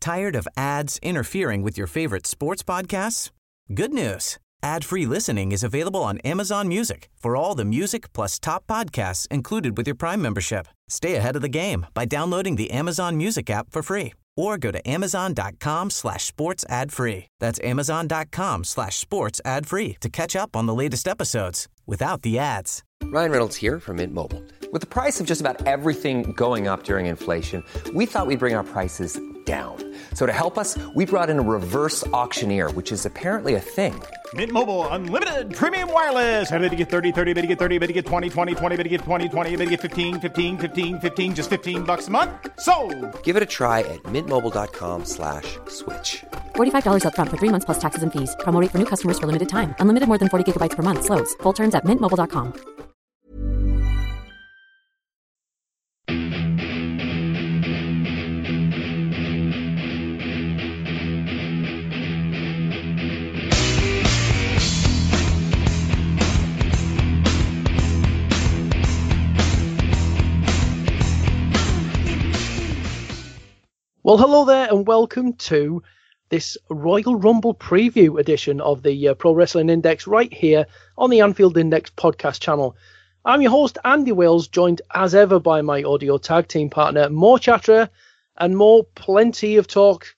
Tired of ads interfering with your favorite sports podcasts? Good news. Ad-free listening is available on Amazon Music for all the music plus top podcasts included with your Prime membership. Stay ahead of the game by downloading the Amazon Music app for free or go to amazon.com/sports ad free. That's amazon.com/sports ad free to catch up on the latest episodes without the ads. Ryan Reynolds here from Mint Mobile. With the price of just about everything going up during inflation, we thought we'd bring our prices down. So to help us, we brought in a reverse auctioneer, which is apparently a thing. Mint Mobile Unlimited Premium Wireless. How to get 30, 30, bit to get 30, bit to get 20, 20, 20, bit to get 20, 20, bit to get 15, 15, 15, 15, just $15 a month? Sold! Give it a try at mintmobile.com/switch. $45 up front for 3 months plus taxes and fees. Promo rate for new customers for limited time. Unlimited more than 40 gigabytes per month. Slows full terms at mintmobile.com. Well, hello there and welcome to this Royal Rumble preview edition of the Pro Wrestling Index right here on the Anfield Index podcast channel. I'm your host, Andy Wales, joined as ever by my audio tag team partner, Mo Chatra, and Mo, plenty to talk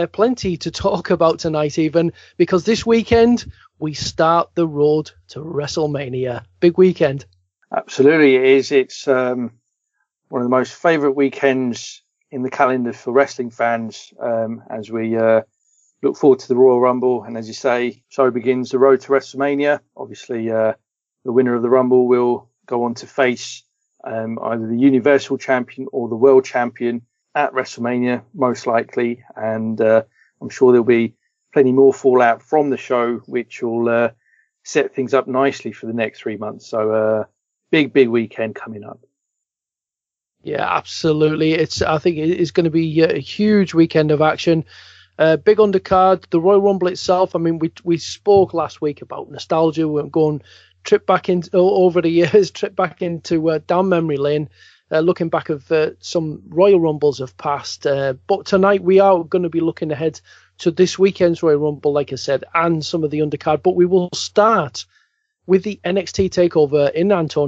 about tonight even, because this weekend we start the road to WrestleMania. Big weekend. Absolutely it is. It's one of the most favourite weekends in the calendar for wrestling fans as we look forward to the Royal Rumble. And as you say, so begins the road to WrestleMania. Obviously, the winner of the Rumble will go on to face either the Universal Champion or the World Champion at WrestleMania, most likely. And I'm sure there'll be plenty more fallout from the show, which will set things up nicely for the next 3 months. So big weekend coming up. Yeah, absolutely. I think it's going to be a huge weekend of action. Big undercard, the Royal Rumble itself. I mean, we spoke last week about nostalgia. We're going trip back into over the years, trip back into down memory lane, looking back of some Royal Rumbles of past. But tonight we are going to be looking ahead to this weekend's Royal Rumble, like I said, and some of the undercard. But we will start with the NXT takeover in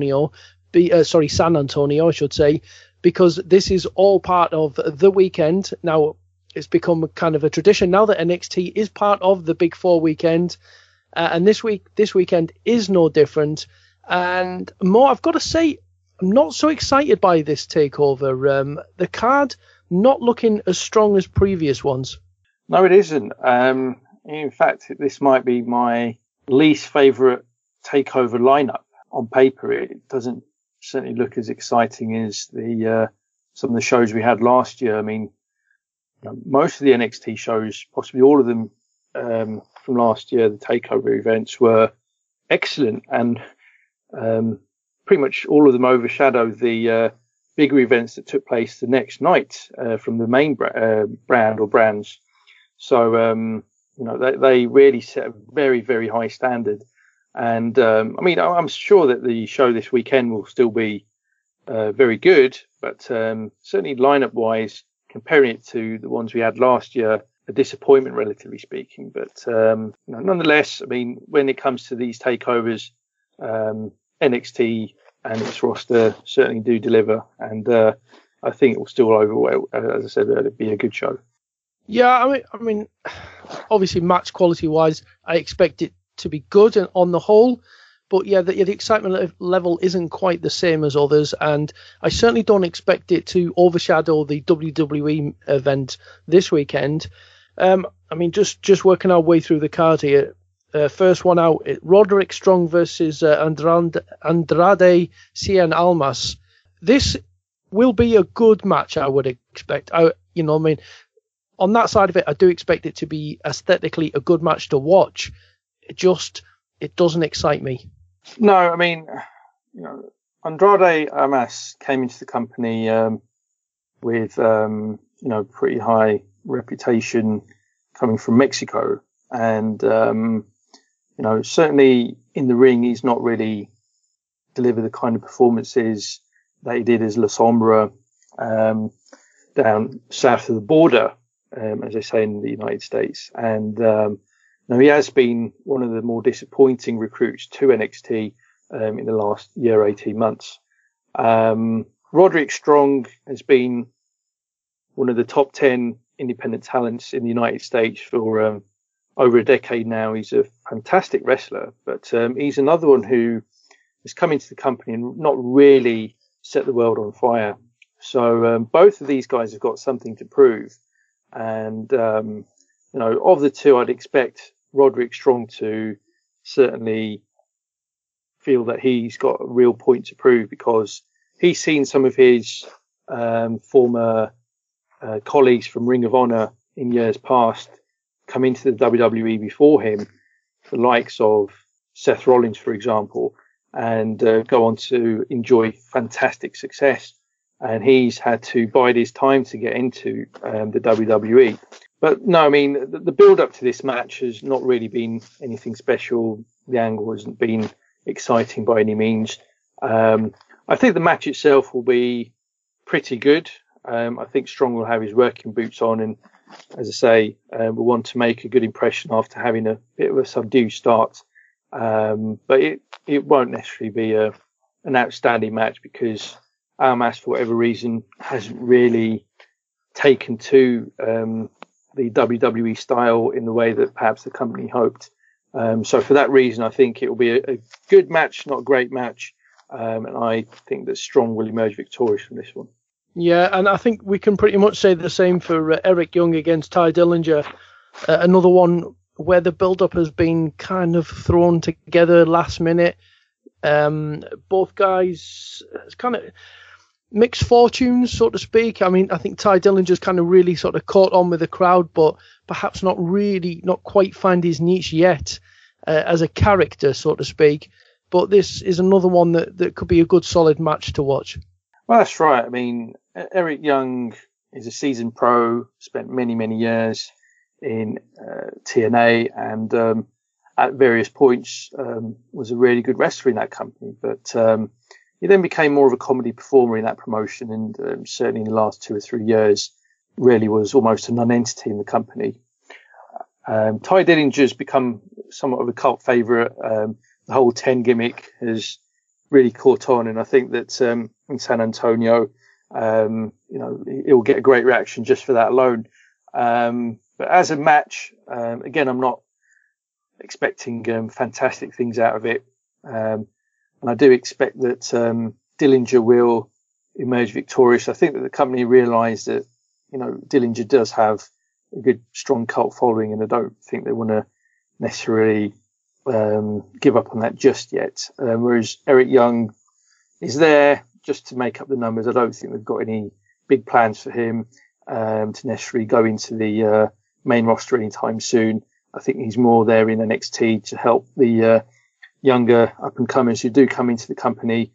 San Antonio, I should say, because this is all part of the weekend. Now, it's become kind of a tradition now that NXT is part of the Big Four weekend, and this weekend is no different. And Mo, I've got to say, I'm not so excited by this takeover. The card not looking as strong as previous ones. No, it isn't. In fact, this might be my least favourite takeover lineup on paper. It doesn't certainly look as exciting as some of the shows we had last year. I mean, most of the NXT shows, possibly all of them from last year, the takeover events were excellent, and pretty much all of them overshadowed the bigger events that took place the next night from the main brand or brands. So they really set a very, very high standard. And I mean, I'm sure that the show this weekend will still be very good, but certainly lineup-wise, comparing it to the ones we had last year, a disappointment, relatively speaking. But nonetheless, I mean, when it comes to these takeovers, NXT and its roster certainly do deliver, and I think it will still overall, as I said, it'll be a good show. Yeah, I mean, obviously, match quality-wise, I expect it to be good and on the whole, but yeah, the excitement level isn't quite the same as others, and I certainly don't expect it to overshadow the WWE event this weekend. I mean, just working our way through the card here. First one out, Roderick Strong versus Andrade Cien Almas. This will be a good match, I would expect. I mean, on that side of it, I do expect it to be aesthetically a good match to watch. It doesn't excite me. No, I mean, Andrade Almas came into the company with pretty high reputation coming from Mexico, and certainly in the ring he's not really delivered the kind of performances that he did as La Sombra down south of the border. as they say in the United States. And now he has been one of the more disappointing recruits to NXT in the last year, 18 months. Roderick Strong has been one of the top 10 independent talents in the United States for over a decade now. He's a fantastic wrestler, but he's another one who has come into the company and not really set the world on fire. So both of these guys have got something to prove. And, of the two, I'd expect Roderick Strong to certainly feel that he's got a real point to prove, because he's seen some of his former colleagues from Ring of Honor in years past come into the WWE before him, the likes of Seth Rollins, for example, and go on to enjoy fantastic success. And he's had to bide his time to get into the WWE. But no, I mean, the build up to this match has not really been anything special. The angle hasn't been exciting by any means. I think the match itself will be pretty good. I think Strong will have his working boots on, and as I say, will want to make a good impression after having a bit of a subdued start. But it won't necessarily be an outstanding match, because Almas, for whatever reason, hasn't really taken to the WWE style in the way that perhaps the company hoped. So for that reason, I think it will be a good match, not a great match. And I think that Strong will emerge victorious from this one. Yeah, and I think we can pretty much say the same for Eric Young against Ty Dillinger. Another one where the build-up has been kind of thrown together last minute. Both guys kind of mixed fortunes, so to speak. I mean, I think Ty Dillinger's kind of really sort of caught on with the crowd, but perhaps not quite find his niche yet as a character, so to speak. But this is another one that could be a good, solid match to watch. Well, that's right. I mean, Eric Young is a seasoned pro, spent many, many years in TNA, and at various points was a really good wrestler in that company. But he then became more of a comedy performer in that promotion, and certainly in the last 2 or 3 years really was almost a non-entity in the company. Ty Dillinger's become somewhat of a cult favourite. The whole 10 gimmick has really caught on, and I think that in San Antonio, he'll get a great reaction just for that alone. But as a match, again, I'm not expecting fantastic things out of it. And I do expect that Dillinger will emerge victorious. I think that the company realised that, Dillinger does have a good, strong cult following, and I don't think they want to necessarily give up on that just yet. Whereas Eric Young is there just to make up the numbers. I don't think they've got any big plans for him to necessarily go into the main roster anytime soon. I think he's more there in NXT to help the younger up-and-comers who do come into the company,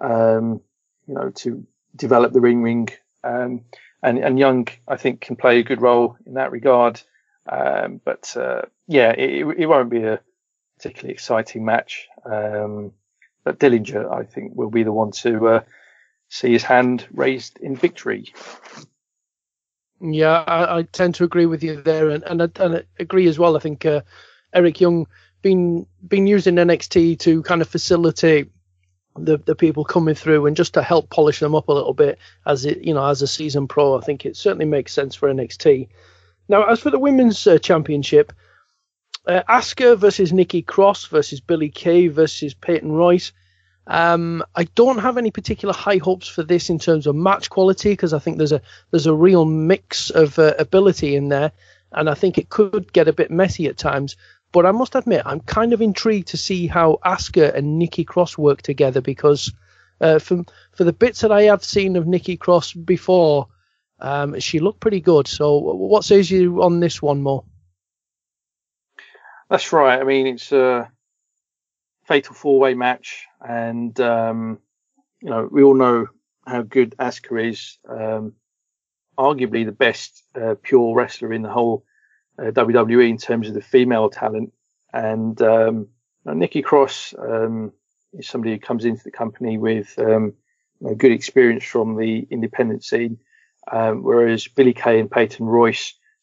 to develop the ring. And Young, I think, can play a good role in that regard. But it won't be a particularly exciting match. But Dillinger, I think, will be the one to see his hand raised in victory. Yeah, I tend to agree with you there, and I agree as well. I think Eric Young been used in NXT to kind of facilitate the people coming through and just to help polish them up a little bit as a seasoned pro. I think it certainly makes sense for NXT. Now, as for the women's championship, Asuka versus Nikki Cross versus Billie Kay versus Peyton Royce. I don't have any particular high hopes for this in terms of match quality, because I think there's a real mix of ability in there, and I think it could get a bit messy at times. But I must admit, I'm kind of intrigued to see how Asuka and Nikki Cross work together, because for the bits that I have seen of Nikki Cross before, she looked pretty good. So what says you on this one, Mo? That's right. I mean, it's a fatal 4-way match, and we all know how good Asuka is. Arguably the best pure wrestler in the whole WWE in terms of the female talent. And Nikki Cross is somebody who comes into the company with good experience from the independent scene, whereas Billie Kay and Peyton Royce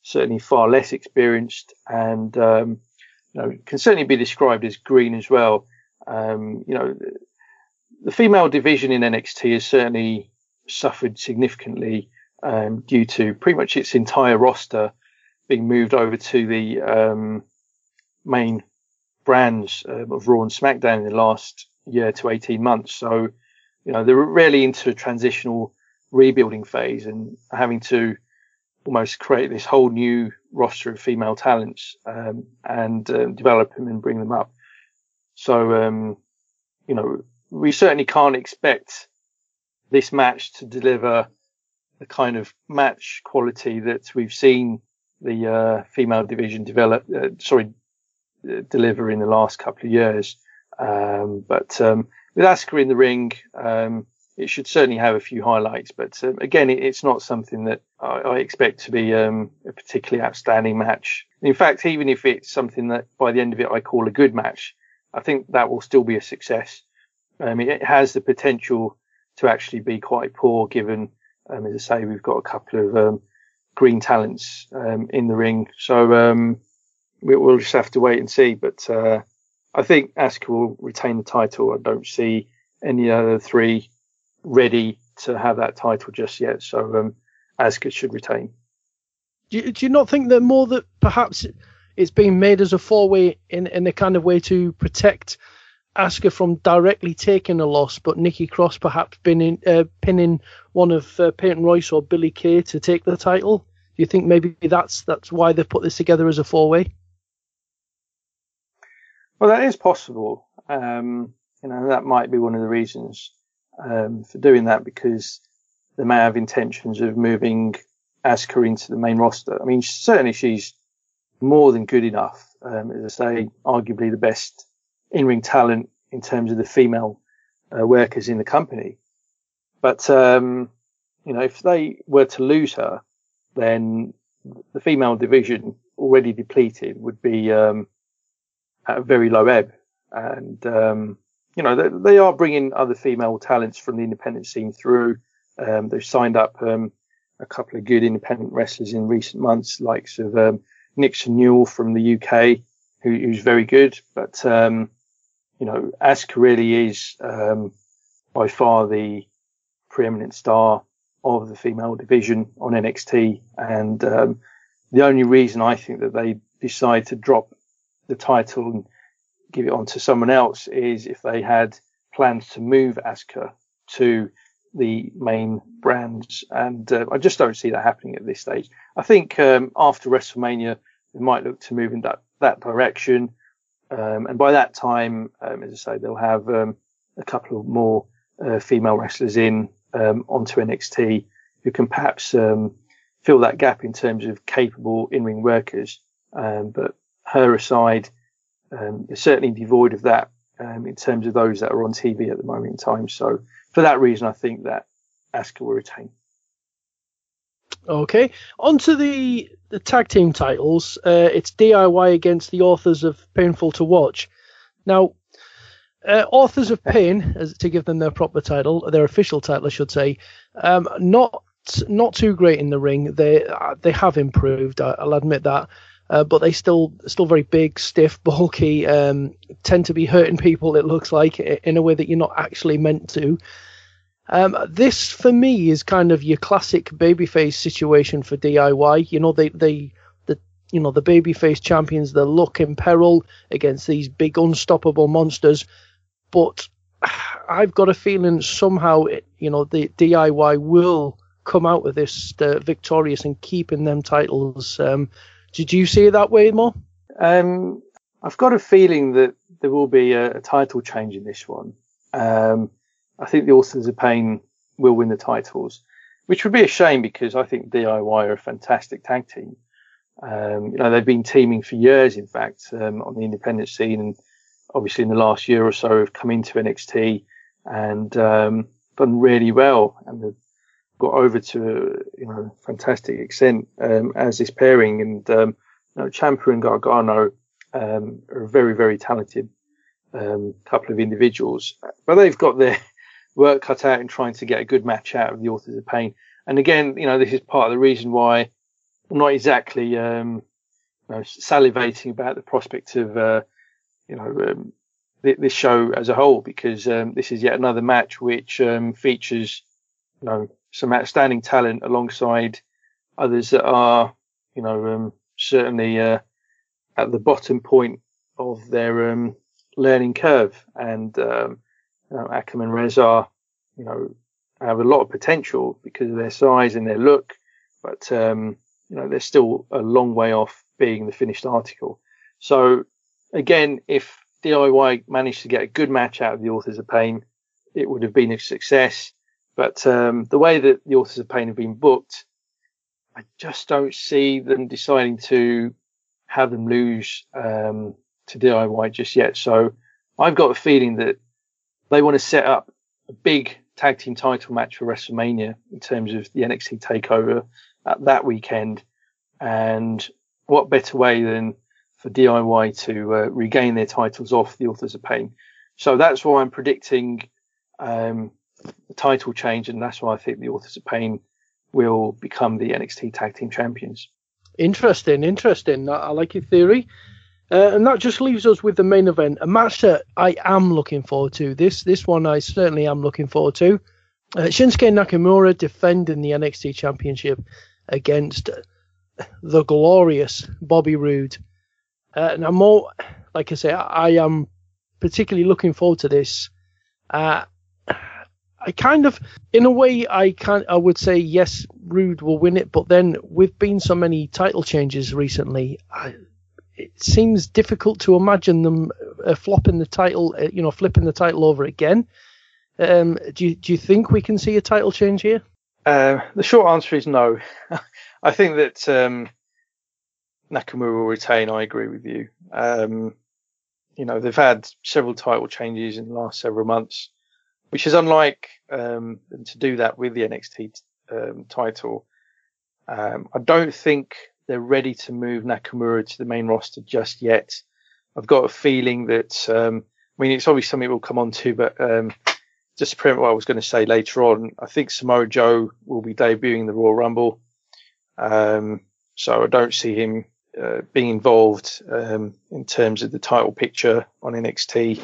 certainly far less experienced, and can certainly be described as green as well. The female division in NXT has certainly suffered significantly due to pretty much its entire roster being moved over to the main brands of Raw and SmackDown in the last year to 18 months. So, they're really into a transitional rebuilding phase and having to almost create this whole new roster of female talents and develop them and bring them up. So, we certainly can't expect this match to deliver the kind of match quality that we've seen the female division deliver in the last couple of years. But with Asuka in the ring, it should certainly have a few highlights. But again, it's not something that I expect to be a particularly outstanding match. In fact, even if it's something that by the end of it I call a good match, I think that will still be a success. It has the potential to actually be quite poor, given, as I say, we've got a couple of green talents in the ring. So we'll just have to wait and see. But I think Asuka will retain the title. I don't see any other three ready to have that title just yet. So Asuka should retain. Do you not think that perhaps it's being made as a four-way in a kind of way to protect Asuka from directly taking a loss, but Nikki Cross perhaps pinning one of Peyton Royce or Billie Kay to take the title? Do you think maybe that's why they've put this together as a four-way? Well, that is possible. That might be one of the reasons for doing that, because they may have intentions of moving Asuka into the main roster. I mean, certainly she's more than good enough. As I say, arguably the best in-ring talent in terms of the female workers in the company. But, if they were to lose her, then the female division, already depleted, would be at a very low ebb. And, they are bringing other female talents from the independent scene through. They've signed up a couple of good independent wrestlers in recent months, likes of Nixon Newell from the UK, who's very good. But, Asuka really is by far the preeminent star of the female division on NXT. And the only reason I think that they decide to drop the title and give it on to someone else is if they had plans to move Asuka to the main brands. And I just don't see that happening at this stage. I think after WrestleMania, they might look to move in that direction. And by that time, as I say, they'll have a couple of more female wrestlers in onto NXT who can perhaps fill that gap in terms of capable in-ring workers. But her aside, is certainly devoid of that in terms of those that are on TV at the moment in time. So for that reason, I think that Asuka will retain. Okay, on to the tag team titles. It's DIY against the Authors of Painful to Watch. Now, Authors of Pain, as to give them their proper title, their official title, I should say, not too great in the ring. They have improved, I'll admit that, but they still very big, stiff, bulky, tend to be hurting people, it looks like, in a way that you're not actually meant to. This for me is kind of your classic babyface situation for DIY. The babyface champions, the luck in peril against these big unstoppable monsters. But I've got a feeling somehow, the DIY will come out of this victorious and keeping them titles. Did you see it that way, Mo? I've got a feeling that there will be a title change in this one. I think the Authors of Pain will win the titles, which would be a shame because I think DIY are a fantastic tag team. They've been teaming for years, in fact, on the independent scene, and obviously in the last year or so have come into NXT and done really well, and they've got over to fantastic extent as this pairing. And Ciampa and Gargano are a very, very talented couple of individuals, but they've got their work cut out in trying to get a good match out of the Authors of Pain. And again, this is part of the reason why not exactly salivating about the prospect of this show as a whole, because this is yet another match which features some outstanding talent alongside others that are certainly at the bottom point of their learning curve, and Akam and Reza have a lot of potential because of their size and their look, but they're still a long way off being the finished article. So again, if DIY managed to get a good match out of the Authors of Pain, it would have been a success. But the way that the Authors of Pain have been booked, I just don't see them deciding to have them lose to DIY just yet. So I've got a feeling that they want to set up a big tag team title match for WrestleMania in terms of the NXT takeover at that weekend. And what better way than for DIY to regain their titles off the Authors of Pain. So that's why I'm predicting the title change, and that's why I think the Authors of Pain will become the NXT Tag Team Champions. Interesting. I like your theory. And that just leaves us with the main event, a match that I am looking forward to. This one I certainly am looking forward to. Shinsuke Nakamura defending the NXT Championship against the glorious Bobby Roode. And I'm more, like I say, I am particularly looking forward to this. I kind of, in a way, I would say yes, Roode will win it, but then with been so many title changes recently, it seems difficult to imagine them flopping the title, flipping the title over again. Do you think we can see a title change here? The short answer is no. I think that Nakamura will retain. I agree with you. They've had several title changes in the last several months, which is unlike them to do that with the NXT title. I don't think they're ready to move Nakamura to the main roster just yet. I've got a feeling that, it's obviously something we'll come on to, but just to prevent what I was going to say later on, I think Samoa Joe will be debuting the Royal Rumble. So I don't see him being involved in terms of the title picture on NXT.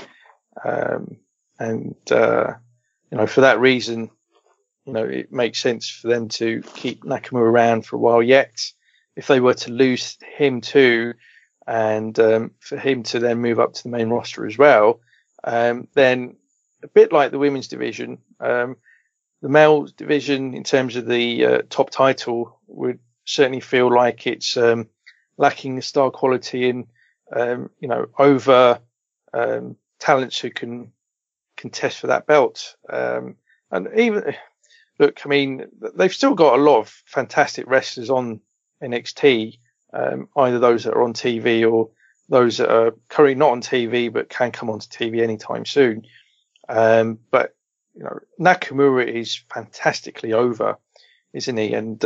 For that reason, it makes sense for them to keep Nakamura around for a while yet. If they were to lose him too, and for him to then move up to the main roster as well, then a bit like the women's division, the male division in terms of the top title would certainly feel like it's lacking the star quality in, over talents who can contest for that belt. And even, look, they've still got a lot of fantastic wrestlers on NXT, either those that are on TV or those that are currently not on TV but can come onto TV anytime soon. But Nakamura is fantastically over, isn't he? And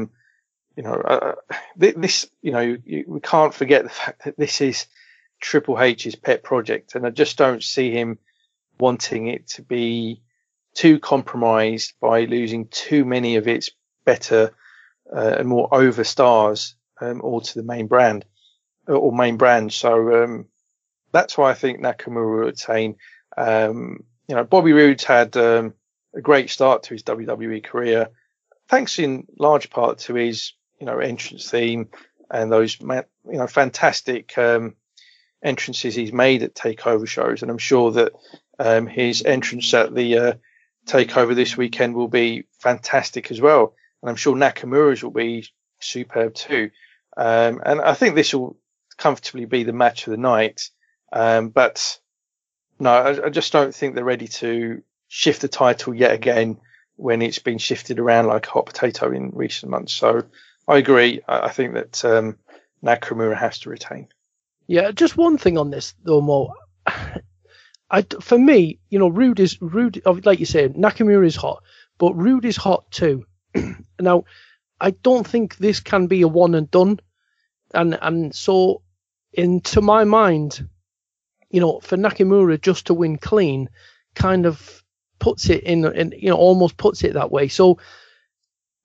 this, we can't forget the fact that this is Triple H's pet project, and I just don't see him wanting it to be too compromised by losing too many of its better and more over stars all to the main brand or main brand. So that's why I think Nakamura will retain. Bobby Roode's had a great start to his WWE career, thanks in large part to his entrance theme and those fantastic entrances he's made at takeover shows. And I'm sure that his entrance at the takeover this weekend will be fantastic as well. And I'm sure Nakamura's will be superb too. And I think this will comfortably be the match of the night. But no, I just don't think they're ready to shift the title yet again when it's been shifted around like a hot potato in recent months. So I agree. I think that Nakamura has to retain. Yeah, just one thing on this though, Mo. For me, Roode, like you say, Nakamura is hot, but Roode is hot too. Now, I don't think this can be a one and done. And so, to my mind, for Nakamura just to win clean kind of puts it in almost puts it that way. So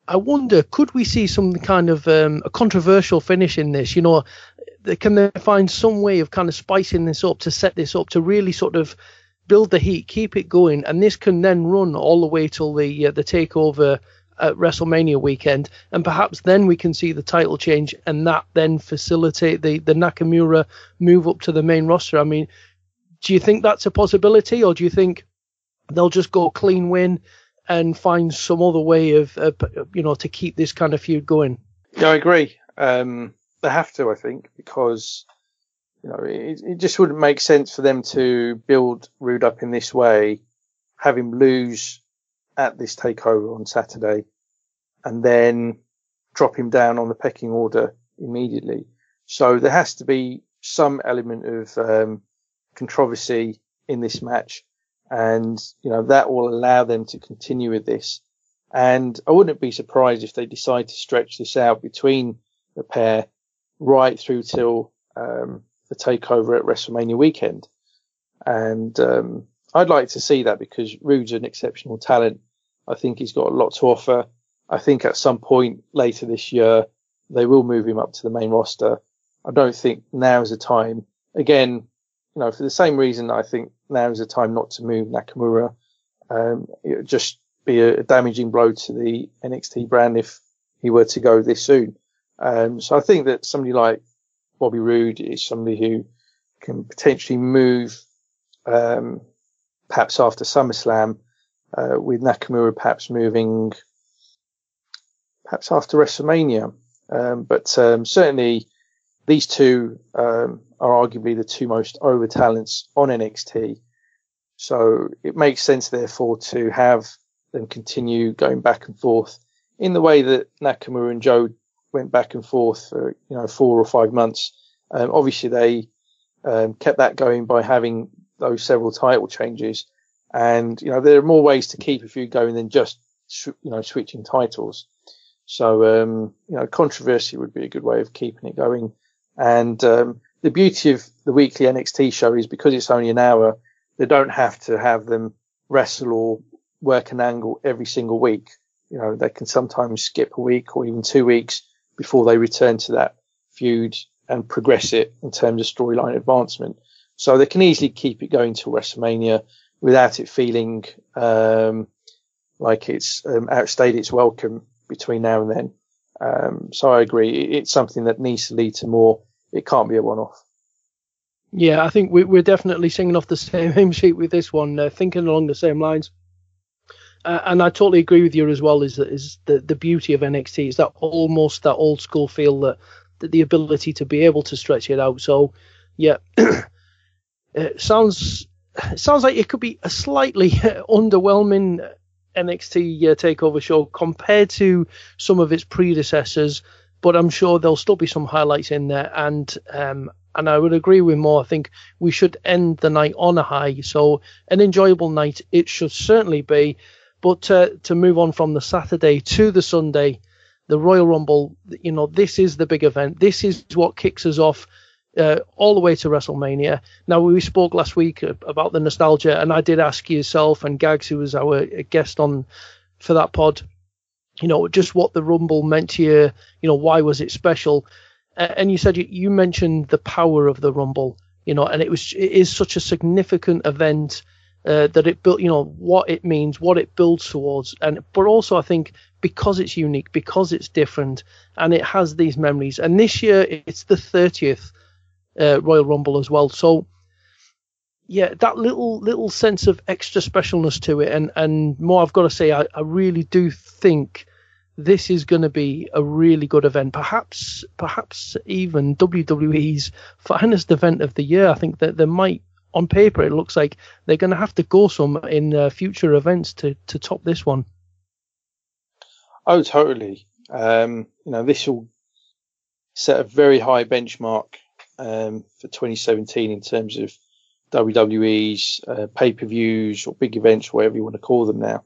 I wonder, could we see some kind of a controversial finish in this? You know, can they find some way of kind of spicing this up to set this up to really sort of build the heat, keep it going, and this can then run all the way till the takeover at WrestleMania weekend, and perhaps then we can see the title change, and that then facilitate the Nakamura move up to the main roster. I mean, do you think that's a possibility, or do you think they'll just go clean win and find some other way of to keep this kind of feud going? Yeah, I agree. They have to, I think, because it just wouldn't make sense for them to build Rude up in this way, have him lose at this takeover on Saturday, and then drop him down on the pecking order immediately. So there has to be some element of controversy in this match, and that will allow them to continue with this. And I wouldn't be surprised if they decide to stretch this out between the pair right through till the takeover at WrestleMania weekend. And I'd like to see that, because Rude's an exceptional talent. I think he's got a lot to offer. I think at some point later this year, they will move him up to the main roster. I don't think now's the time. Again, for the same reason, I think now's the time not to move Nakamura. It would just be a damaging blow to the NXT brand if he were to go this soon. So I think that somebody like Bobby Roode is somebody who can potentially move, perhaps after SummerSlam, with Nakamura perhaps moving perhaps after WrestleMania. But certainly these two are arguably the two most over talents on NXT. So it makes sense, therefore, to have them continue going back and forth in the way that Nakamura and Joe went back and forth for 4 or 5 months. Obviously, they kept that going by having those several title changes. And, there are more ways to keep a feud going than just, switching titles. So, controversy would be a good way of keeping it going. And the beauty of the weekly NXT show is, because it's only an hour, they don't have to have them wrestle or work an angle every single week. They can sometimes skip a week or even 2 weeks before they return to that feud and progress it in terms of storyline advancement. So they can easily keep it going to WrestleMania without it feeling like it's outstayed its welcome between now and then. So I agree. It's something that needs to lead to more. It can't be a one-off. Yeah, I think we're definitely singing off the same hymn sheet with this one, thinking along the same lines. And I totally agree with you as well. Is the beauty of NXT is that almost that old school feel, that the ability to be able to stretch it out. So yeah, it sounds like it could be a slightly underwhelming NXT takeover show compared to some of its predecessors, but I'm sure there'll still be some highlights in there. And I would agree with Mo. I think we should end the night on a high. So an enjoyable night it should certainly be. But to move on from the Saturday to the Sunday, the Royal Rumble, this is the big event. This is what kicks us off all the way to WrestleMania. Now, we spoke last week about the nostalgia, and I did ask yourself and Gags, who was our guest on for that pod, just what the Rumble meant to you, why was it special? And you said you mentioned the power of the Rumble, and it is such a significant event. That it built, what it means, what it builds towards, but also I think because it's unique, because it's different, and it has these memories. And this year it's the 30th Royal Rumble as well. So yeah, that little sense of extra specialness to it, and more. I've got to say, I really do think this is going to be a really good event. Perhaps even WWE's finest event of the year. I think that there might. On paper, it looks like they're going to have to go some in future events to top this one. Oh, totally. This will set a very high benchmark for 2017 in terms of WWE's pay-per-views or big events, whatever you want to call them now.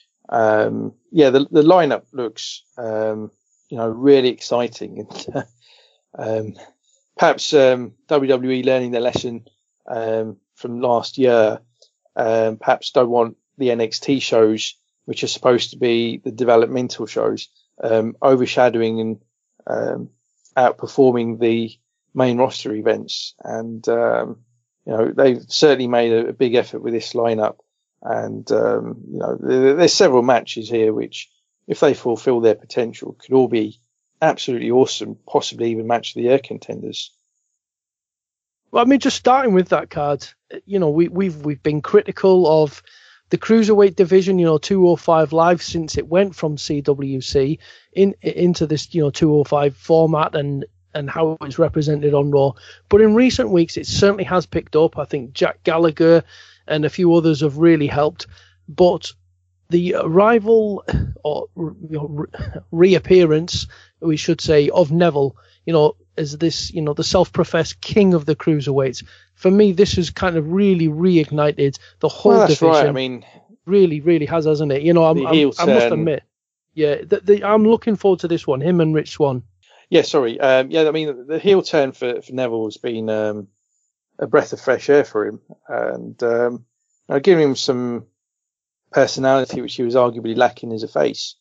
The lineup looks, really exciting. And perhaps WWE learning their lesson from last year, perhaps don't want the NXT shows, which are supposed to be the developmental shows, overshadowing and outperforming the main roster events. And, they've certainly made a big effort with this lineup. And, there's several matches here which, if they fulfill their potential, could all be absolutely awesome, possibly even match of the year contenders. Well, I mean, just starting with that card, we've been critical of the cruiserweight division, 205 Live, since it went from CWC into this, 205 format and how it's represented on Raw. But in recent weeks, it certainly has picked up. I think Jack Gallagher and a few others have really helped. But the arrival or reappearance, we should say, of Neville, as this, the self-professed king of the cruiserweights. For me, this has kind of really reignited the whole division. Right. I mean, really, really has, hasn't it? I must admit, I'm looking forward to this one. Him and Rich Swann. Yeah, sorry. I mean, the heel turn for Neville has been a breath of fresh air for him, and giving him some personality which he was arguably lacking as a face.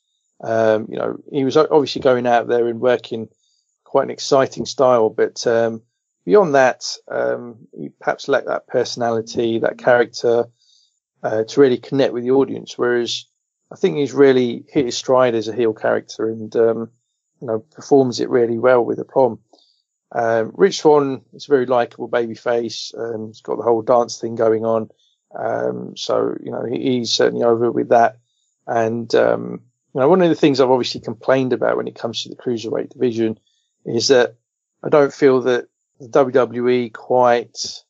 He was obviously going out there and working quite an exciting style, but beyond that, he perhaps lacked that personality, that character to really connect with the audience. Whereas I think he's really hit his stride as a heel character and performs it really well with aplomb. Rich Swann is a very likable baby face. He's got the whole dance thing going on. So he's certainly over with that. And, one of the things I've obviously complained about when it comes to the cruiserweight division is that I don't feel that the WWE quite,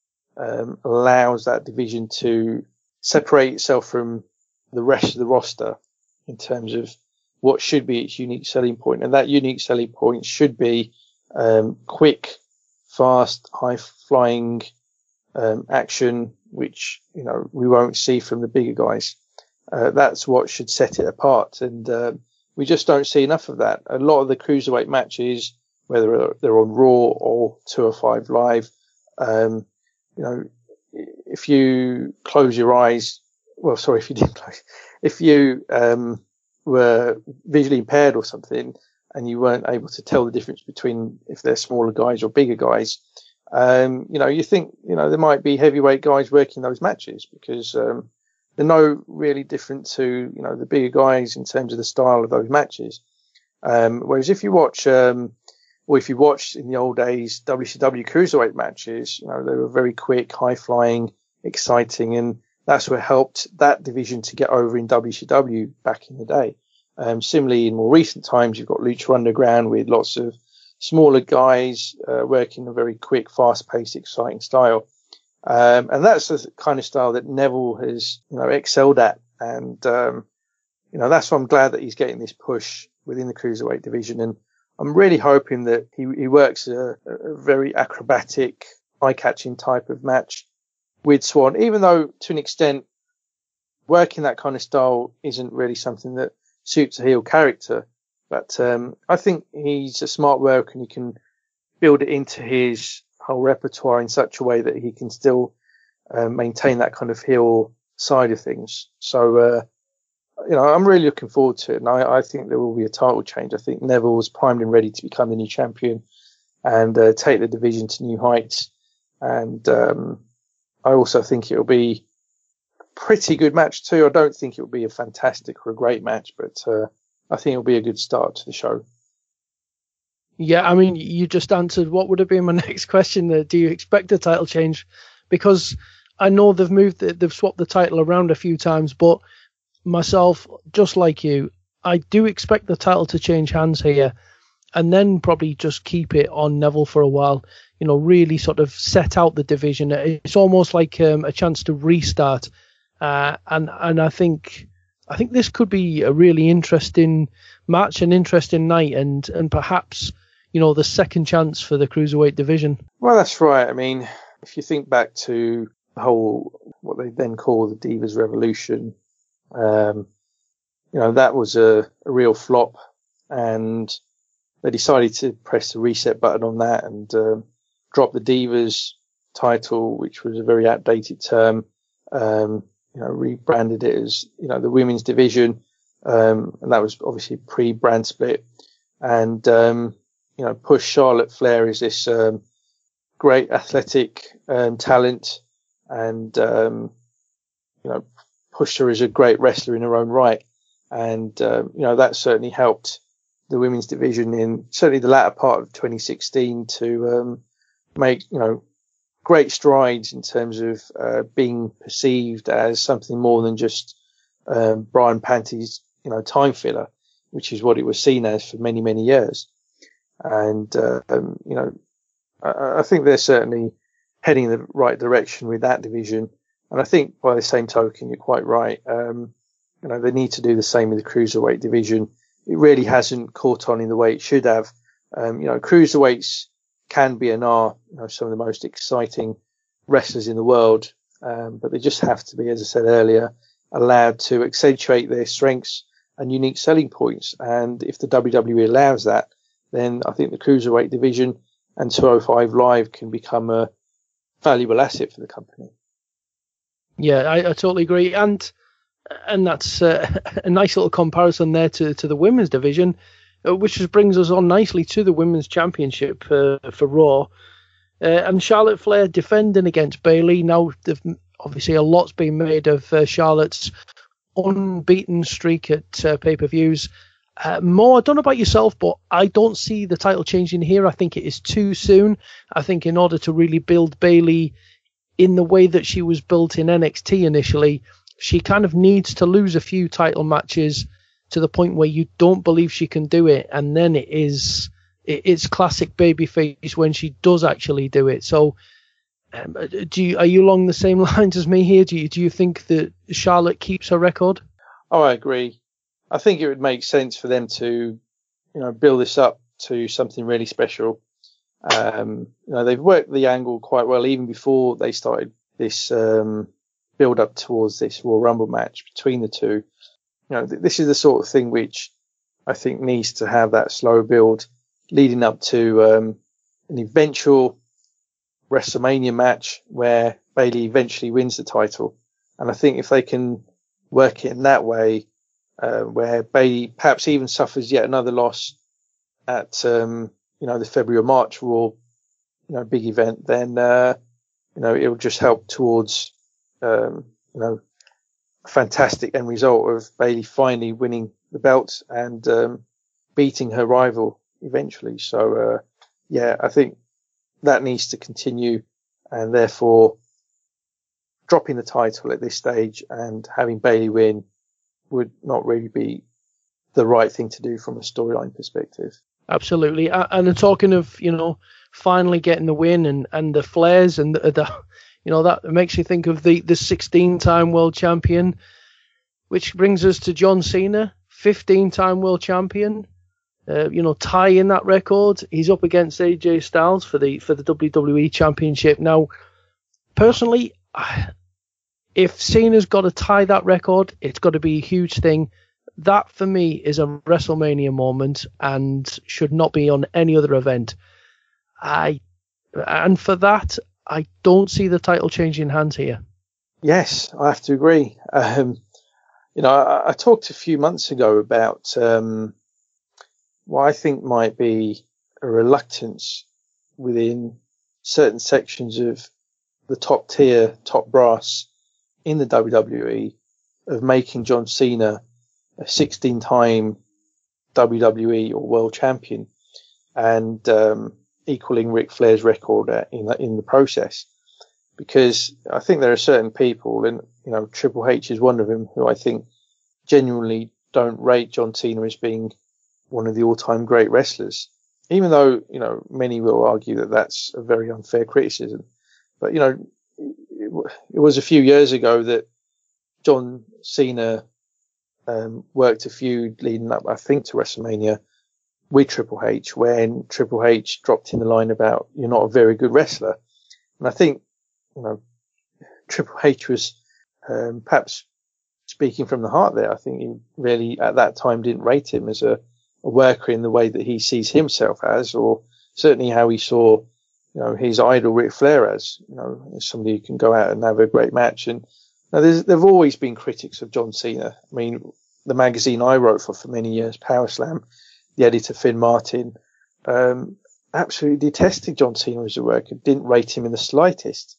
allows that division to separate itself from the rest of the roster in terms of what should be its unique selling point. And that unique selling point should be, quick, fast, high flying, action, which, we won't see from the bigger guys. That's what should set it apart. And, we just don't see enough of that. A lot of the cruiserweight matches, whether they're on Raw or 205 Live, if you close your eyes, if you didn't close, if you, were visually impaired or something and you weren't able to tell the difference between if they're smaller guys or bigger guys, you think, there might be heavyweight guys working those matches because, they're no really different to, the bigger guys in terms of the style of those matches. Whereas if you watch, or if you watched in the old days, WCW cruiserweight matches, they were very quick, high flying, exciting. And that's what helped that division to get over in WCW back in the day. Similarly, in more recent times, you've got Lucha Underground with lots of smaller guys, working a very quick, fast paced, exciting style. And that's the kind of style that Neville has, excelled at. And, that's why I'm glad that he's getting this push within the cruiserweight division. And I'm really hoping that he works a very acrobatic, eye-catching type of match with Swann, even though to an extent, working that kind of style isn't really something that suits a heel character. But, I think he's a smart worker and he can build it into his whole repertoire in such a way that he can still maintain that kind of heel side of things. So, I'm really looking forward to it. And I think there will be a title change. I think Neville's primed and ready to become the new champion and take the division to new heights. And I also think it'll be a pretty good match too. I don't think it'll be a fantastic or a great match, but I think it'll be a good start to the show. Yeah, I mean, you just answered what would have been my next question. Do you expect a title change? Because I know they've swapped the title around a few times, but myself, just like you, I do expect the title to change hands here and then probably just keep it on Neville for a while, really sort of set out the division. It's almost like a chance to restart. And I think this could be a really interesting match, an interesting night, and perhaps, the second chance for the cruiserweight division. Well, that's right. I mean, if you think back to the whole, what they then call the Divas Revolution, that was a real flop, and they decided to press the reset button on that and drop the Divas title, which was a very outdated term, rebranded it as, the women's division. and that was obviously pre-brand split, and push Charlotte Flair as this great athletic talent, and pushed her as a great wrestler in her own right, and that certainly helped the women's division in certainly the latter part of 2016 to make great strides in terms of being perceived as something more than just Brian Panty's time filler, which is what it was seen as for many, many years. And I think they're certainly heading in the right direction with that division. And I think by the same token, you're quite right. They need to do the same with the cruiserweight division. It really hasn't caught on in the way it should have. Cruiserweights can be and are some of the most exciting wrestlers in the world, but they just have to be, as I said earlier, allowed to accentuate their strengths and unique selling points. And if the WWE allows that, then I think the cruiserweight division and 205 Live can become a valuable asset for the company. Yeah, I totally agree, and that's a nice little comparison there to the women's division, which just brings us on nicely to the women's championship for Raw, and Charlotte Flair defending against Bayley. Now, obviously, a lot's been made of Charlotte's unbeaten streak at pay-per-views. Mo, I don't know about yourself, but I don't see the title changing here. I think it is too soon. I think in order to really build Bayley in the way that she was built in NXT initially, she kind of needs to lose a few title matches to the point where you don't believe she can do it, and then it's classic babyface when she does actually do it. So, are you along the same lines as me here? Do you think that Charlotte keeps her record? Oh, I agree. I think it would make sense for them to, build this up to something really special. They've worked the angle quite well even before they started this build up towards this Royal Rumble match between the two. This is the sort of thing which I think needs to have that slow build leading up to an eventual WrestleMania match where Bayley eventually wins the title. And I think if they can work it in that way, where Bayley perhaps even suffers yet another loss at the February or March Raw, big event, then it will just help towards a fantastic end result of Bayley finally winning the belt and beating her rival eventually. So I think that needs to continue, and therefore dropping the title at this stage and having Bayley win would not really be the right thing to do from a storyline perspective. Absolutely. And talking of, finally getting the win and the flares and that makes you think of the 16-time world champion, which brings us to John Cena, 15-time world champion, tying that record. He's up against AJ Styles for the WWE championship. Now, personally, if Cena's got to tie that record, it's got to be a huge thing. That, for me, is a WrestleMania moment and should not be on any other event. And for that, I don't see the title changing hands here. Yes, I have to agree. I talked a few months ago about what I think might be a reluctance within certain sections of the top tier, top brass in the WWE of making John Cena a 16-time WWE or world champion and equaling Ric Flair's record in the process. Because I think there are certain people, and Triple H is one of them, who I think genuinely don't rate John Cena as being one of the all-time great wrestlers. Even though, many will argue that that's a very unfair criticism. But, it was a few years ago that John Cena worked a feud leading up, I think, to WrestleMania with Triple H, when Triple H dropped in the line about, "You're not a very good wrestler." And I think, Triple H was perhaps speaking from the heart there. I think he really, at that time, didn't rate him as a worker in the way that he sees himself as, or certainly how he saw, his idol Ric Flair as, as somebody who can go out and have a great match. And there've always been critics of John Cena. I mean, the magazine I wrote for many years, Power Slam, the editor Finn Martin, absolutely detested John Cena as a worker, didn't rate him in the slightest.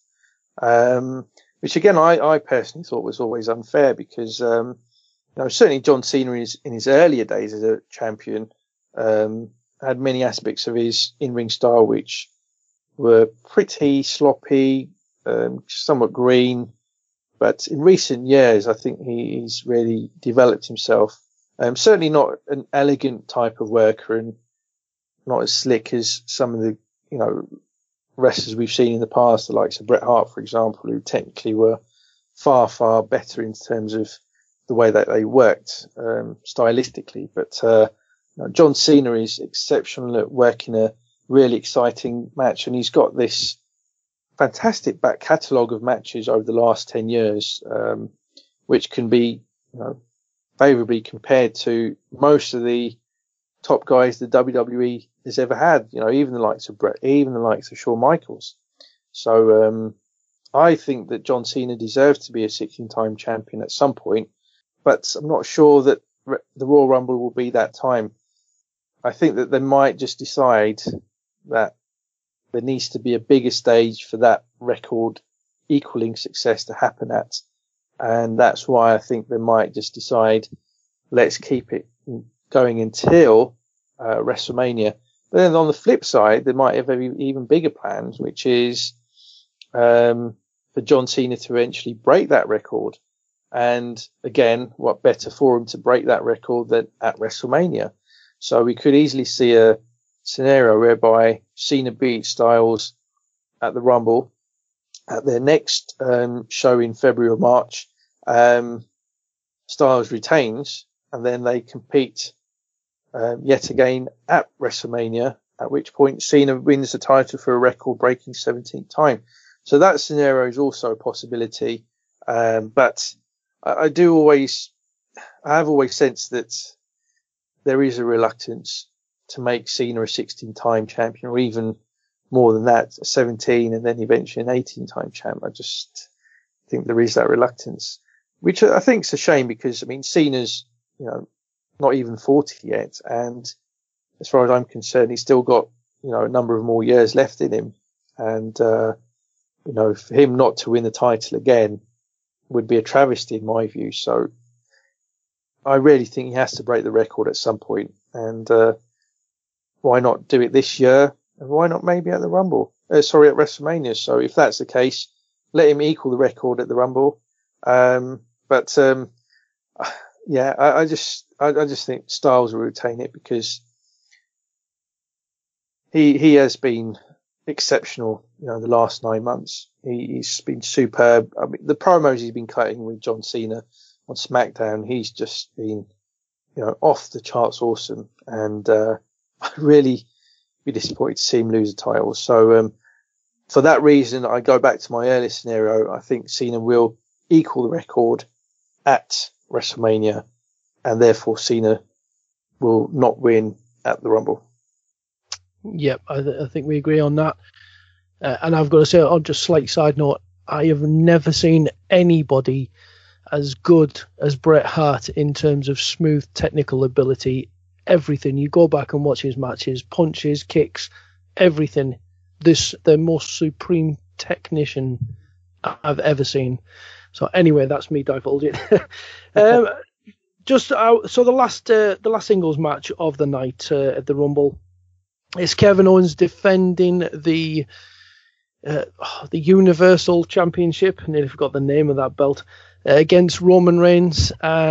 Which again, I personally thought was always unfair because, certainly John Cena in his earlier days as a champion, had many aspects of his in-ring style which were pretty sloppy, somewhat green. But in recent years, I think he's really developed himself. Certainly not an elegant type of worker and not as slick as some of the, wrestlers we've seen in the past, the likes of Bret Hart, for example, who technically were far, far better in terms of the way that they worked, stylistically. But, John Cena is exceptional at working a really exciting match, and he's got this fantastic back catalogue of matches over the last 10 years, which can be, favourably compared to most of the top guys the WWE has ever had, even the likes of Bret, even the likes of Shawn Michaels. So, I think that John Cena deserves to be a 16-time champion at some point, but I'm not sure that the Royal Rumble will be that time. I think that they might just decide that there needs to be a bigger stage for that record equaling success to happen at. And that's why I think they might just decide, let's keep it going until WrestleMania. But then on the flip side, they might have even bigger plans, which is for John Cena to eventually break that record. And again, what better for him to break that record than at WrestleMania? So we could easily see a scenario whereby Cena beats Styles at the Rumble. At their next show in February or March, Styles retains, and then they compete yet again at WrestleMania, at which point Cena wins the title for a record-breaking 17th time. So that scenario is also a possibility. But I have always sensed that there is a reluctance to make Cena a 16-time champion, or even more than that, 17 and then eventually an 18-time champ. I just think there is that reluctance, which I think is a shame because, Cena's, not even 40 yet. And as far as I'm concerned, he's still got, a number of more years left in him. And, for him not to win the title again would be a travesty in my view. So I really think he has to break the record at some point. And, why not do it this year? And why not maybe at the Rumble? At WrestleMania. So if that's the case, let him equal the record at the Rumble. I just think Styles will retain it because he has been exceptional, the last 9 months. He's been superb. The promos he's been cutting with John Cena on SmackDown, he's just been, off the charts awesome. And, I'd really be disappointed to see him lose the title. So, for that reason, I go back to my earlier scenario. I think Cena will equal the record at WrestleMania, and therefore Cena will not win at the Rumble. Yep, I think we agree on that. And I've got to say, on just slight side note, I have never seen anybody as good as Bret Hart in terms of smooth technical ability. Everything. You go back and watch his matches, punches, kicks, everything. The most supreme technician I've ever seen. So anyway, that's me divulging. So the last singles match of the night at the Rumble is Kevin Owens defending the Universal Championship. I nearly forgot the name of that belt, against Roman Reigns.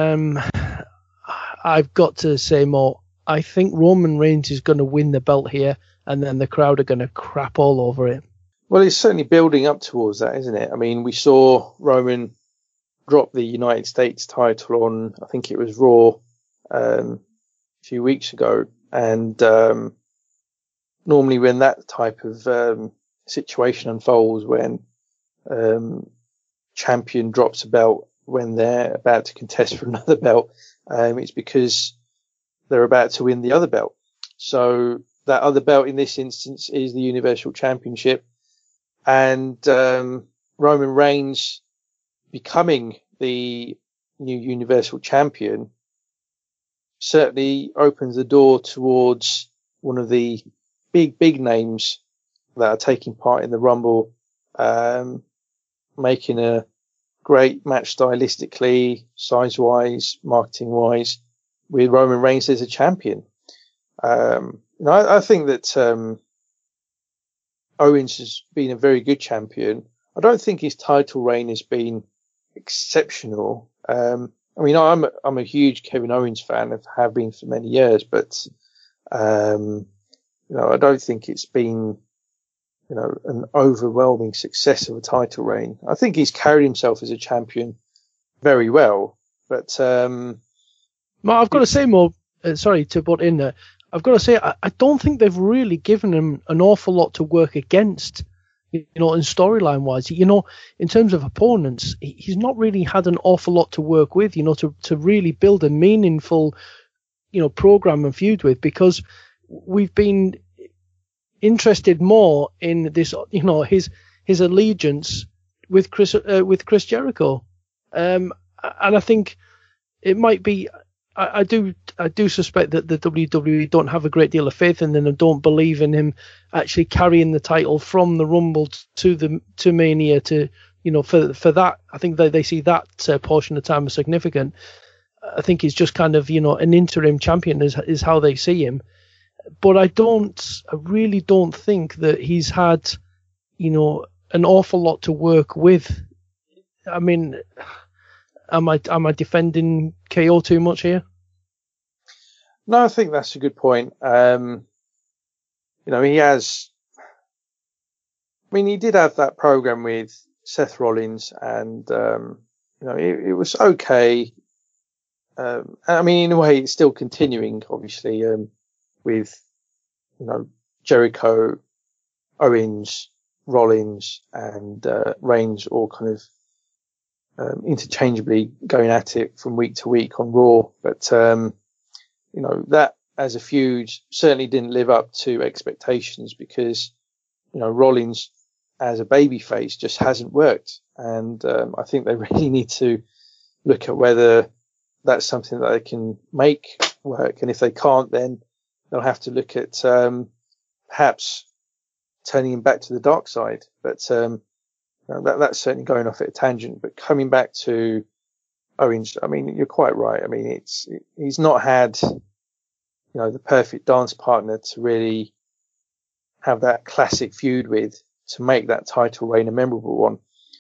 I've got to say more. I think Roman Reigns is going to win the belt here, and then the crowd are going to crap all over it. Well, it's certainly building up towards that, isn't it? We saw Roman drop the United States title on, I think it was Raw, a few weeks ago. And normally when that type of situation unfolds, when champion drops a belt when they're about to contest for another belt, it's because they're about to win the other belt. So that other belt in this instance is the Universal Championship. And Roman Reigns becoming the new Universal Champion certainly opens the door towards one of the big names that are taking part in the Rumble, making a great match stylistically, size-wise, marketing-wise, with Roman Reigns as a champion. I think that Owens has been a very good champion. I don't think his title reign has been exceptional. I'm a huge Kevin Owens fan, have been for many years, but I don't think it's been an overwhelming success of a title reign. I think he's carried himself as a champion very well, but I've got to say, Mo, sorry to butt in there. I've got to say, I don't think they've really given him an awful lot to work against, in storyline wise. In terms of opponents, he's not really had an awful lot to work with, to really build a meaningful, program and feud with, because we've been interested more in this, his allegiance with Chris Jericho, and I think it might be. I do suspect that the WWE don't have a great deal of faith in him and don't believe in him actually carrying the title from the Rumble to Mania for that. I think they see that portion of time as significant. I think he's just kind of an interim champion is how they see him. But I really don't think that he's had an awful lot to work with. I mean, am I defending KO too much here? No, I think that's a good point. He has. He did have that program with Seth Rollins, and it was okay. In a way, it's still continuing, obviously, with Jericho, Owens, Rollins, and Reigns all kind of interchangeably going at it from week to week on Raw, but that as a feud certainly didn't live up to expectations because Rollins as a babyface just hasn't worked, and I think they really need to look at whether that's something that they can make work, and if they can't, then they'll have to look at perhaps turning him back to the dark side. But that's certainly going off at a tangent. But coming back to Owens, you're quite right. He's not had the perfect dance partner to really have that classic feud with to make that title reign a memorable one.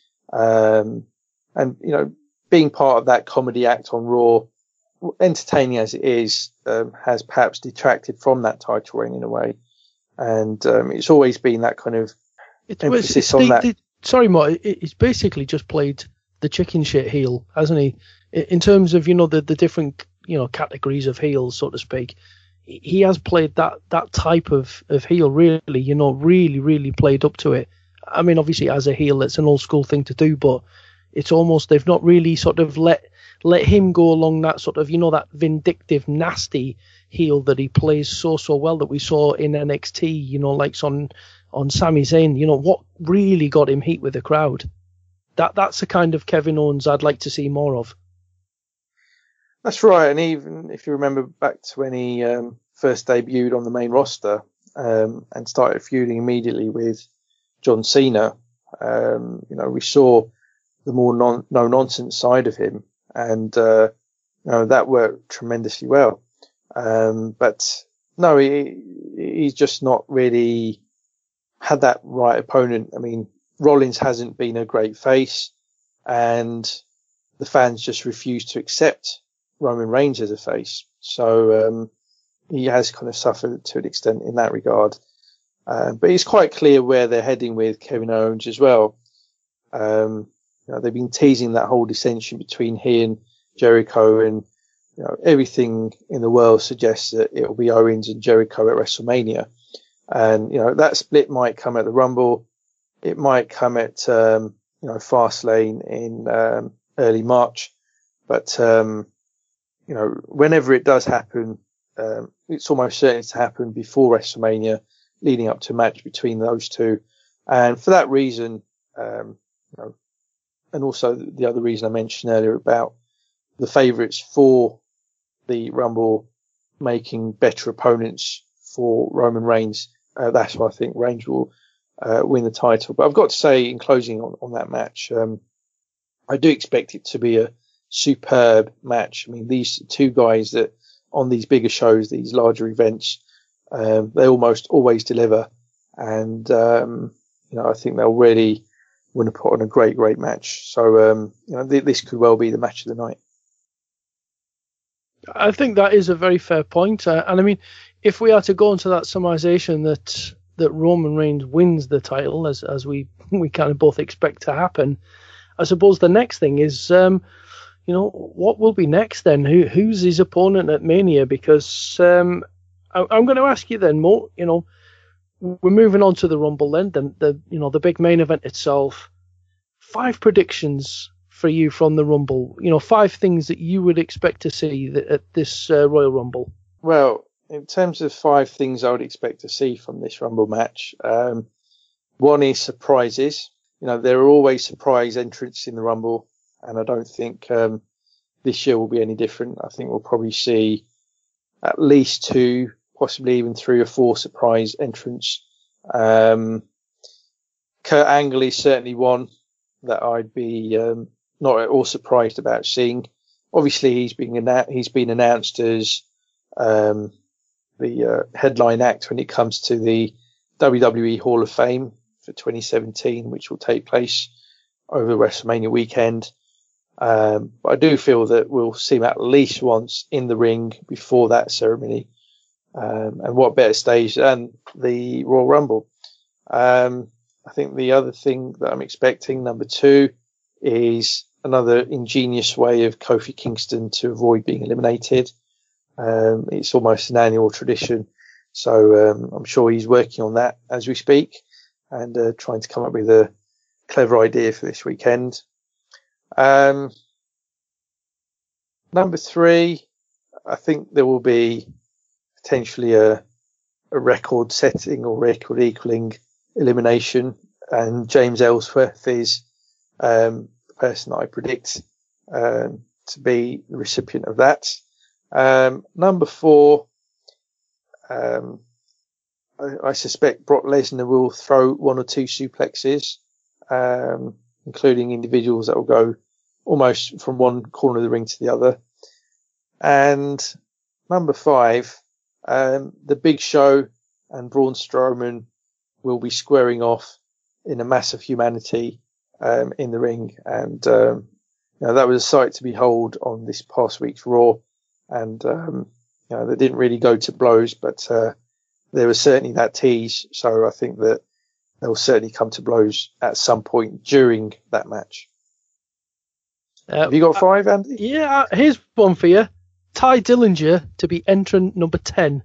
And being part of that comedy act on Raw, entertaining as it is, has perhaps detracted from that title reign in a way. And it's always been that kind of emphasis on that. Sorry, Mo, he's basically just played the chicken shit heel, hasn't he? In terms of the different categories of heels, so to speak. He has played that type of heel really, really played up to it. Obviously as a heel, it's an old school thing to do, but it's almost they've not really sort of let him go along that sort of that vindictive, nasty heel that he plays so well that we saw in NXT. Like on Sami Zayn. What really got him heat with the crowd. That's the kind of Kevin Owens I'd like to see more of. That's right, and even if you remember back to when he first debuted on the main roster and started feuding immediately with John Cena, we saw the more no-nonsense side of him, and that worked tremendously well. But no, he's just not really had that right opponent. Rollins hasn't been a great face, and the fans just refuse to accept Roman Reigns as a face. So he has kind of suffered to an extent in that regard. But it's quite clear where they're heading with Kevin Owens as well. They've been teasing that whole dissension between he and Jericho, and everything in the world suggests that it'll be Owens and Jericho at WrestleMania. And that split might come at the Rumble. It might come at Fastlane in early March. But whenever it does happen, it's almost certain to happen before WrestleMania, leading up to a match between those two. And for that reason, and also the other reason I mentioned earlier about the favourites for the Rumble making better opponents for Roman Reigns. That's why I think Reigns will win the title. But I've got to say, in closing on that match, I do expect it to be a superb match. I mean, these two guys that on these bigger shows, these larger events, they almost always deliver. And, I think they'll really want to put on a great match. So, this could well be the match of the night. I think that is a very fair point. And I mean, if we are to go into that summarization that Roman Reigns wins the title, as we kind of both expect to happen, I suppose the next thing is, what will be next then? Who's his opponent at Mania? Because I'm going to ask you then, Mo. We're moving on to the Rumble then. The big main event itself. 5 predictions for you from the Rumble. 5 things that you would expect to see at this Royal Rumble. Well, in terms of 5 things I would expect to see from this Rumble match, one is surprises. There are always surprise entrants in the Rumble, and I don't think this year will be any different. I think we'll probably see at least 2, possibly even 3 or 4 surprise entrants. Kurt Angle is certainly one that I'd be not at all surprised about seeing. Obviously, he's been announced as the headline act when it comes to the WWE Hall of Fame for 2017, which will take place over WrestleMania weekend. But I do feel that we'll see him at least once in the ring before that ceremony. And what better stage than the Royal Rumble? I think the other thing that I'm expecting, number 2, is another ingenious way of Kofi Kingston to avoid being eliminated. It's almost an annual tradition. So I'm sure he's working on that as we speak and trying to come up with a clever idea for this weekend. Number 3, I think there will be potentially a record setting or record equaling elimination, and James Ellsworth is the person that I predict to be the recipient of that. Number 4, I suspect Brock Lesnar will throw 1 or 2 suplexes, including individuals that will go almost from one corner of the ring to the other. And number 5, the Big Show and Braun Strowman will be squaring off in a mass of humanity in the ring. And that was a sight to behold on this past week's Raw. And they didn't really go to blows, but there was certainly that tease. So I think that they'll certainly come to blows at some point during that match. Have you got 5, Andy? Yeah, here's one for you. Ty Dillinger to be entrant number 10.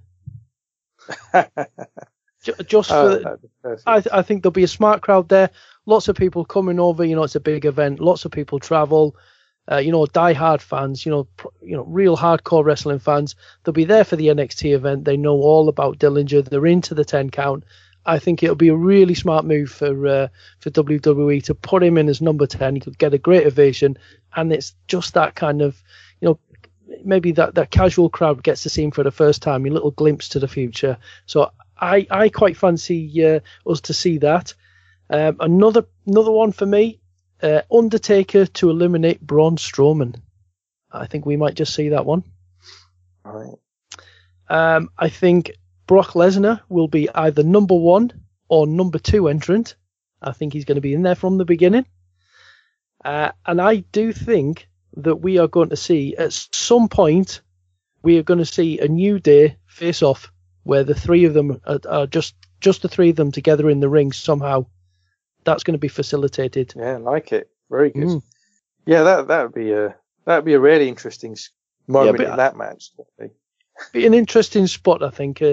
Just for, I think there'll be a smart crowd there. Lots of people coming over. It's a big event. Lots of people travel. Die-hard fans. Real hardcore wrestling fans. They'll be there for the NXT event. They know all about Dillinger. They're into the 10 count. I think it'll be a really smart move for WWE to put him in as number 10. He could get a great ovation, and it's just that kind of, maybe that casual crowd gets to see him for the first time, a little glimpse to the future. So I quite fancy us to see that. Another one for me, Undertaker to eliminate Braun Strowman. I think we might just see that one. All right. I think Brock Lesnar will be either number 1 or number 2 entrant. I think he's going to be in there from the beginning. And I do think that we are going to see, at some point, we are going to see a New Day face-off where the 3 of them are just the 3 of them together in the ring somehow. That's going to be facilitated. Yeah, I like it. Very good. Yeah, that would be a really interesting moment in that match. Be an interesting spot, I think.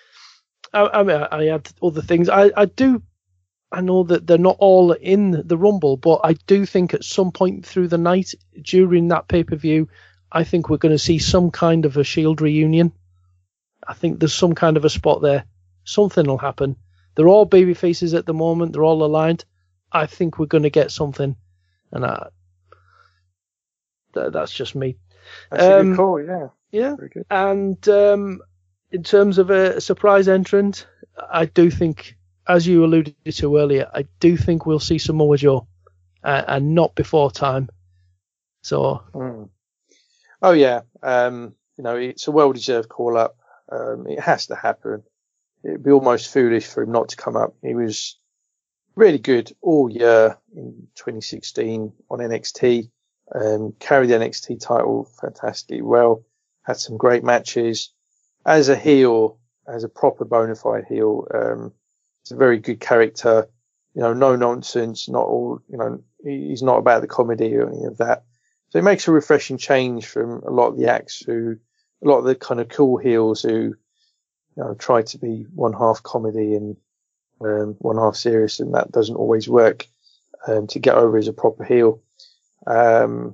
I had other things. I know that they're not all in the Rumble, but I do think at some point through the night during that pay-per-view, I think we're going to see some kind of a Shield reunion. I think there's some kind of a spot there. Something will happen. They're all baby faces at the moment. They're all aligned. I think we're going to get something. And that's just me. That's a good call, yeah. Yeah. Very good. And in terms of a surprise entrant, I do think, as you alluded to earlier, I do think we'll see Samoa Joe, and not before time. So. Oh yeah, it's a well-deserved call-up. It has to happen. It'd be almost foolish for him not to come up. He was really good all year in 2016 on NXT. Carried the NXT title fantastically well. Had some great matches. As a heel, as a proper bona fide heel, he's a very good character. No nonsense, not all, he's not about the comedy or any of that. So it makes a refreshing change from a lot of the acts a lot of the kind of cool heels who, try to be one half comedy and one half serious, and that doesn't always work to get over as a proper heel. The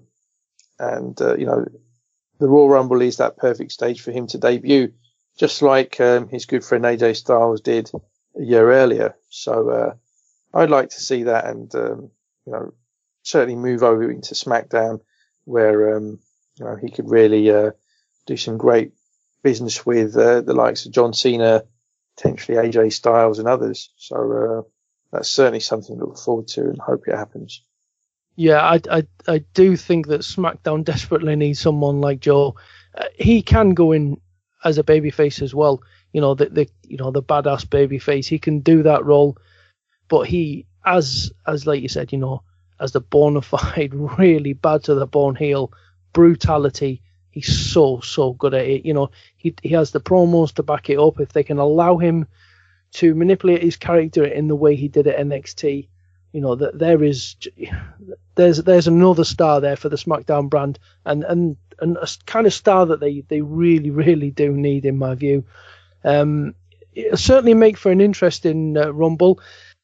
Royal Rumble is that perfect stage for him to debut, just like his good friend AJ Styles did a year earlier. So I'd like to see that, and certainly move over into SmackDown, where he could really do some great business with the likes of John Cena, potentially AJ Styles and others. So that's certainly something to look forward to and hope it happens. Yeah, I do think that SmackDown desperately needs someone like Joe. He can go in as a babyface as well. The badass babyface. He can do that role, but he, as like you said, as the bona fide, really bad to the bone heel, brutality. He's so good at it. He has the promos to back it up. If they can allow him to manipulate his character in the way he did at NXT, that there's another star there for the SmackDown brand, and a kind of star that they really, really do need, in my view. It'll certainly make for an interesting Rumble.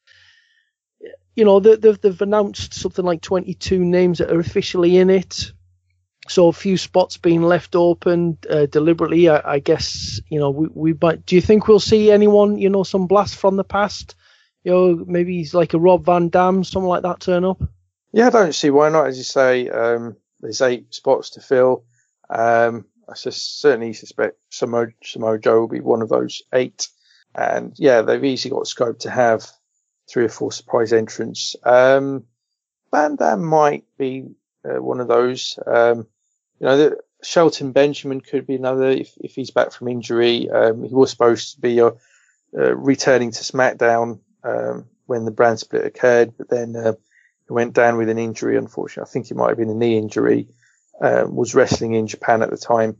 They've announced something like 22 names that are officially in it. So a few spots being left open deliberately. I guess, we might. Do you think we'll see anyone, some blast from the past? Maybe he's like a Rob Van Dam, something like that, turn up? Yeah, I don't see why not. As you say, there's 8 spots to fill. I certainly suspect Samoa Joe will be one of those 8. And yeah, they've easily got scope to have 3 or 4 surprise entrants. Van Dam might be one of those. Shelton Benjamin could be another if he's back from injury. He was supposed to be returning to SmackDown when the brand split occurred, but then he went down with an injury, unfortunately. I think it might have been a knee injury. Was wrestling in Japan at the time.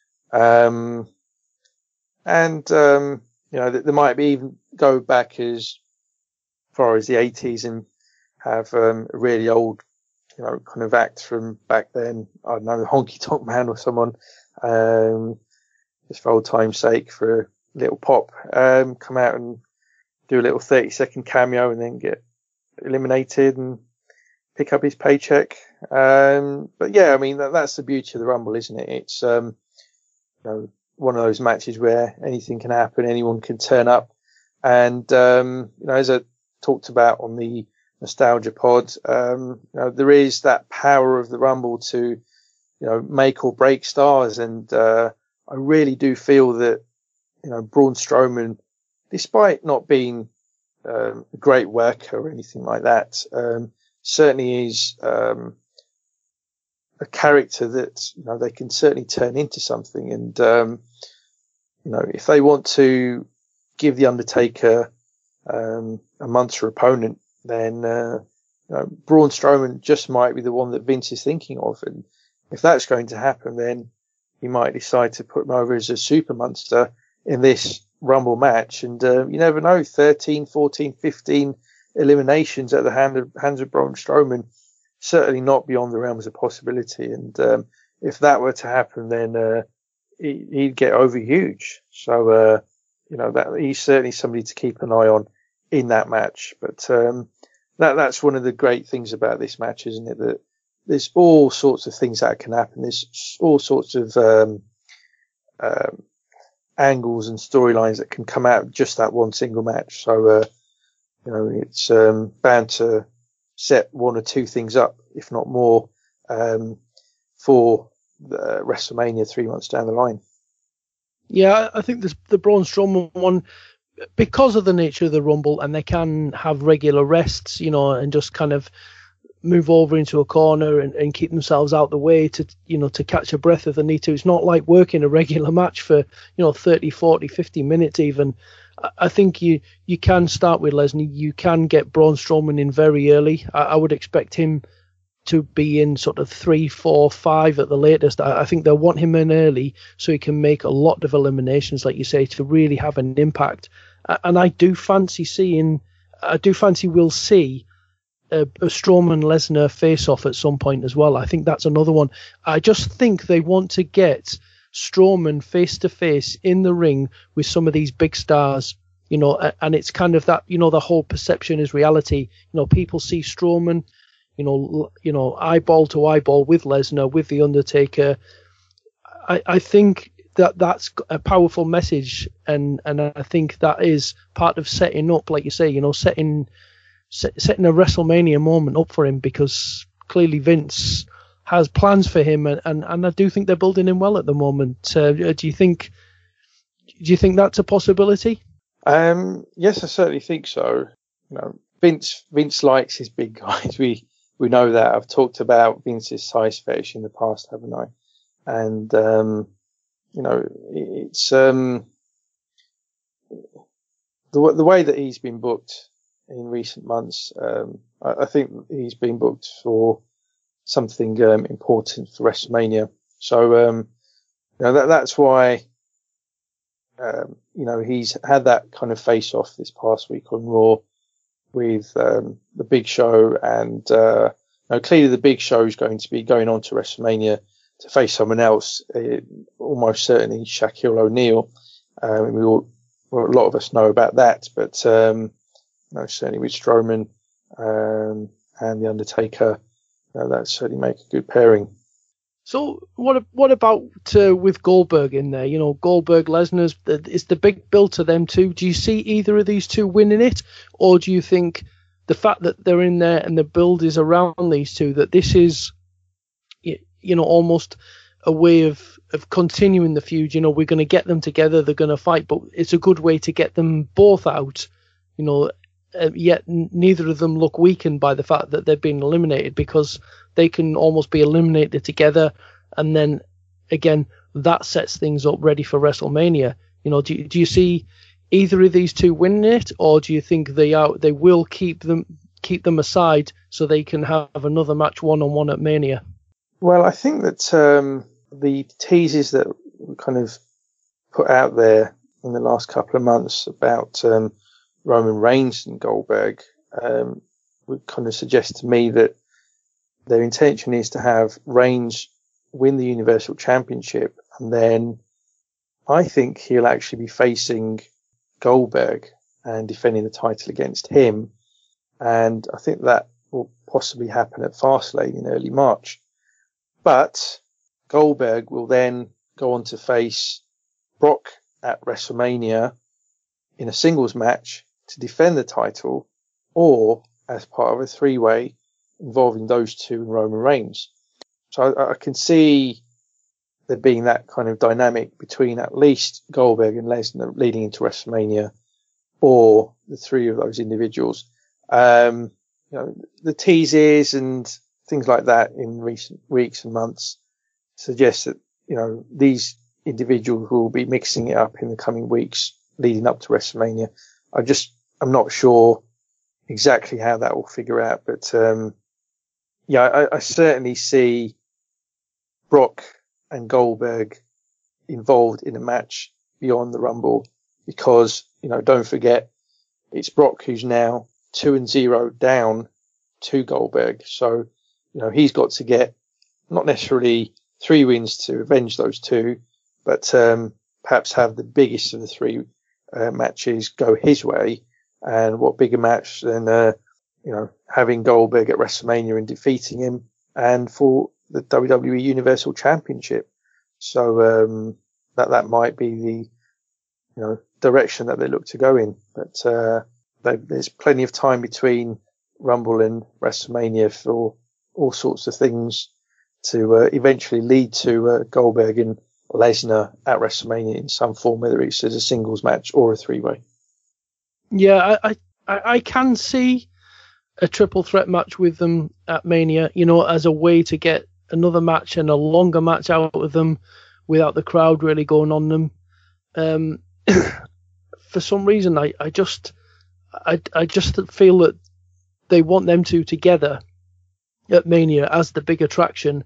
There might be even go back as far as the 80s and have a really old kind of act from back then. I don't know, the Honky Tonk Man or someone, just for old time's sake, for a little pop, come out and do a little 30-second cameo and then get eliminated and pick up his paycheck. But yeah, I mean, that's the beauty of the Rumble, isn't it? It's, one of those matches where anything can happen, anyone can turn up. And, as I talked about on the Nostalgia Pod, there is that power of the Rumble to, make or break stars. And, I really do feel that, Braun Strowman, despite not being, a great worker or anything like that, certainly is, a character that, they can certainly turn into something. And, if they want to give The Undertaker, a monster opponent, then Braun Strowman just might be the one that Vince is thinking of. And if that's going to happen, then he might decide to put him over as a super monster in this Rumble match. And you never know, 13, 14, 15 eliminations at the hands of Braun Strowman, certainly not beyond the realms of possibility. And if that were to happen, then he'd get over huge. So, that he's certainly somebody to keep an eye on in that match. But that's one of the great things about this match, isn't it? That there's all sorts of things that can happen. There's all sorts of angles and storylines that can come out of just that one single match. So, it's bound to set one or two things up, if not more, for WrestleMania 3 months down the line. Yeah, I think the Braun Strowman one, because of the nature of the Rumble, and they can have regular rests, and just kind of move over into a corner and keep themselves out the way to catch a breath if they need to. It's not like working a regular match for 30, 40, 50 minutes even. I think you can start with Lesnar. You can get Braun Strowman in very early. I would expect him to be in sort of 3, 4, 5 at the latest. I think they'll want him in early so he can make a lot of eliminations, like you say, to really have an impact. And I do fancy we'll see a Strowman Lesnar face off at some point as well. I think that's another one. I just think they want to get Strowman face to face in the ring with some of these big stars, and it's kind of that, the whole perception is reality. People see Strowman, eyeball to eyeball with Lesnar, with The Undertaker. I think that's a powerful message, and I think that is part of setting up, like you say, setting a WrestleMania moment up for him, because clearly Vince has plans for him, and I do think they're building him well at the moment. Do you think that's a possibility? Yes, I certainly think so. Vince likes his big guys. We know that. I've talked about Vince's size fetish in the past, haven't I? And it's the way that he's been booked in recent months. I think he's been booked for something important for WrestleMania. So that's why he's had that kind of face off this past week on Raw with the Big Show, and clearly the Big Show is going to be going on to WrestleMania to face someone else, almost certainly Shaquille O'Neal. A lot of us know about that, but certainly with Strowman and The Undertaker, that certainly make a good pairing. So what about with Goldberg in there? Goldberg, Lesnar's, it's the big build to them too. Do you see either of these two winning it, or do you think the fact that they're in there and the build is around these two, that this is, almost a way of continuing the feud? We're going to get them together, they're going to fight, but it's a good way to get them both out, yet neither of them look weakened by the fact that they've been eliminated, because they can almost be eliminated together, and then again that sets things up ready for WrestleMania. Do you see either of these two winning it, or do you think they will keep them aside so they can have another match one-on-one at Mania? Well, I think that the teases that were kind of put out there in the last couple of months about Roman Reigns and Goldberg would kind of suggest to me that their intention is to have Reigns win the Universal Championship, and then I think he'll actually be facing Goldberg and defending the title against him. And I think that will possibly happen at Fastlane in early March. But Goldberg will then go on to face Brock at WrestleMania in a singles match to defend the title, or as part of a 3-way involving those two and Roman Reigns. So I can see there being that kind of dynamic between at least Goldberg and Lesnar leading into WrestleMania, or the three of those individuals. The teases and things like that in recent weeks and months suggest that, these individuals will be mixing it up in the coming weeks leading up to WrestleMania. I'm not sure exactly how that will figure out, but I certainly see Brock and Goldberg involved in a match beyond the Rumble, because, don't forget, it's Brock who's now 2-0 down to Goldberg. So, he's got to get not necessarily 3 wins to avenge those two, but perhaps have the biggest of the 3 matches go his way. And what bigger match than, having Goldberg at WrestleMania and defeating him, and for the WWE Universal Championship. So that might be the direction that they look to go in. But there's plenty of time between Rumble and WrestleMania for all sorts of things to eventually lead to Goldberg and Lesnar at WrestleMania in some form, whether it's as a singles match or a three-way. Yeah, I can see a triple threat match with them at Mania, as a way to get another match and a longer match out of them without the crowd really going on them. For some reason, I just feel that they want them two together at Mania as the big attraction,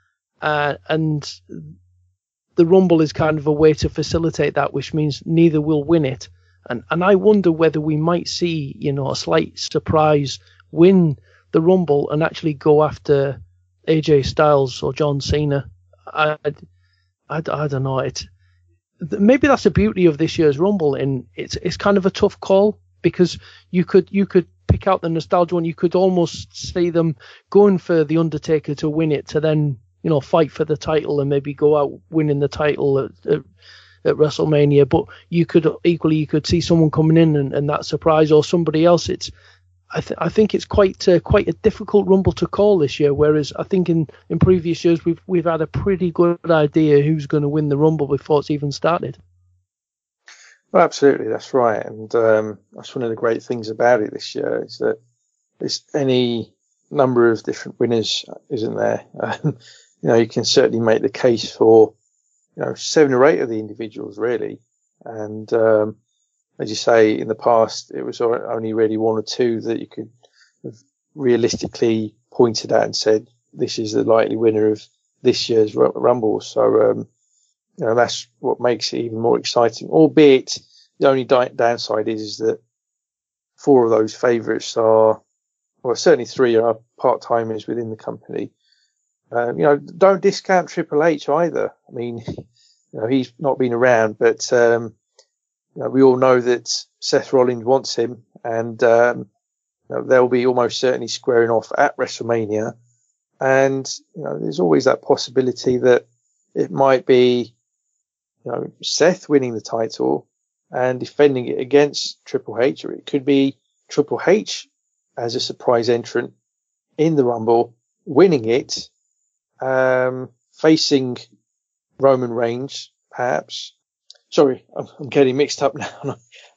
and the Rumble is kind of a way to facilitate that, which means neither will win it. And I wonder whether we might see, a slight surprise win the Rumble and actually go after AJ Styles or John Cena. I don't know. Maybe that's the beauty of this year's Rumble, and it's kind of a tough call because you could pick out the nostalgia one. You could almost see them going for the Undertaker to win it, to then fight for the title and maybe go out winning the title at WrestleMania. But you could see someone coming in and that surprise, or somebody else. I think it's quite a difficult Rumble to call this year. Whereas I think in previous years we've had a pretty good idea who's going to win the Rumble before it's even started. Well, absolutely, that's right. And that's one of the great things about it this year, is that there's any number of different winners, isn't there? You can certainly make the case for 7 or 8 of the individuals, really. And as you say, in the past, it was only really 1 or 2 that you could have realistically pointed at and said, this is the likely winner of this year's Rumble. So, that's what makes it even more exciting, albeit the only downside is that 4 of those favourites certainly 3 are part-timers within the company. Don't discount Triple H either. I mean, he's not been around, but, we all know that Seth Rollins wants him, and, they'll be almost certainly squaring off at WrestleMania. And, there's always that possibility that it might be, Seth winning the title and defending it against Triple H, or it could be Triple H as a surprise entrant in the Rumble, winning it, facing Roman Reigns, perhaps. Sorry, I'm getting mixed up now.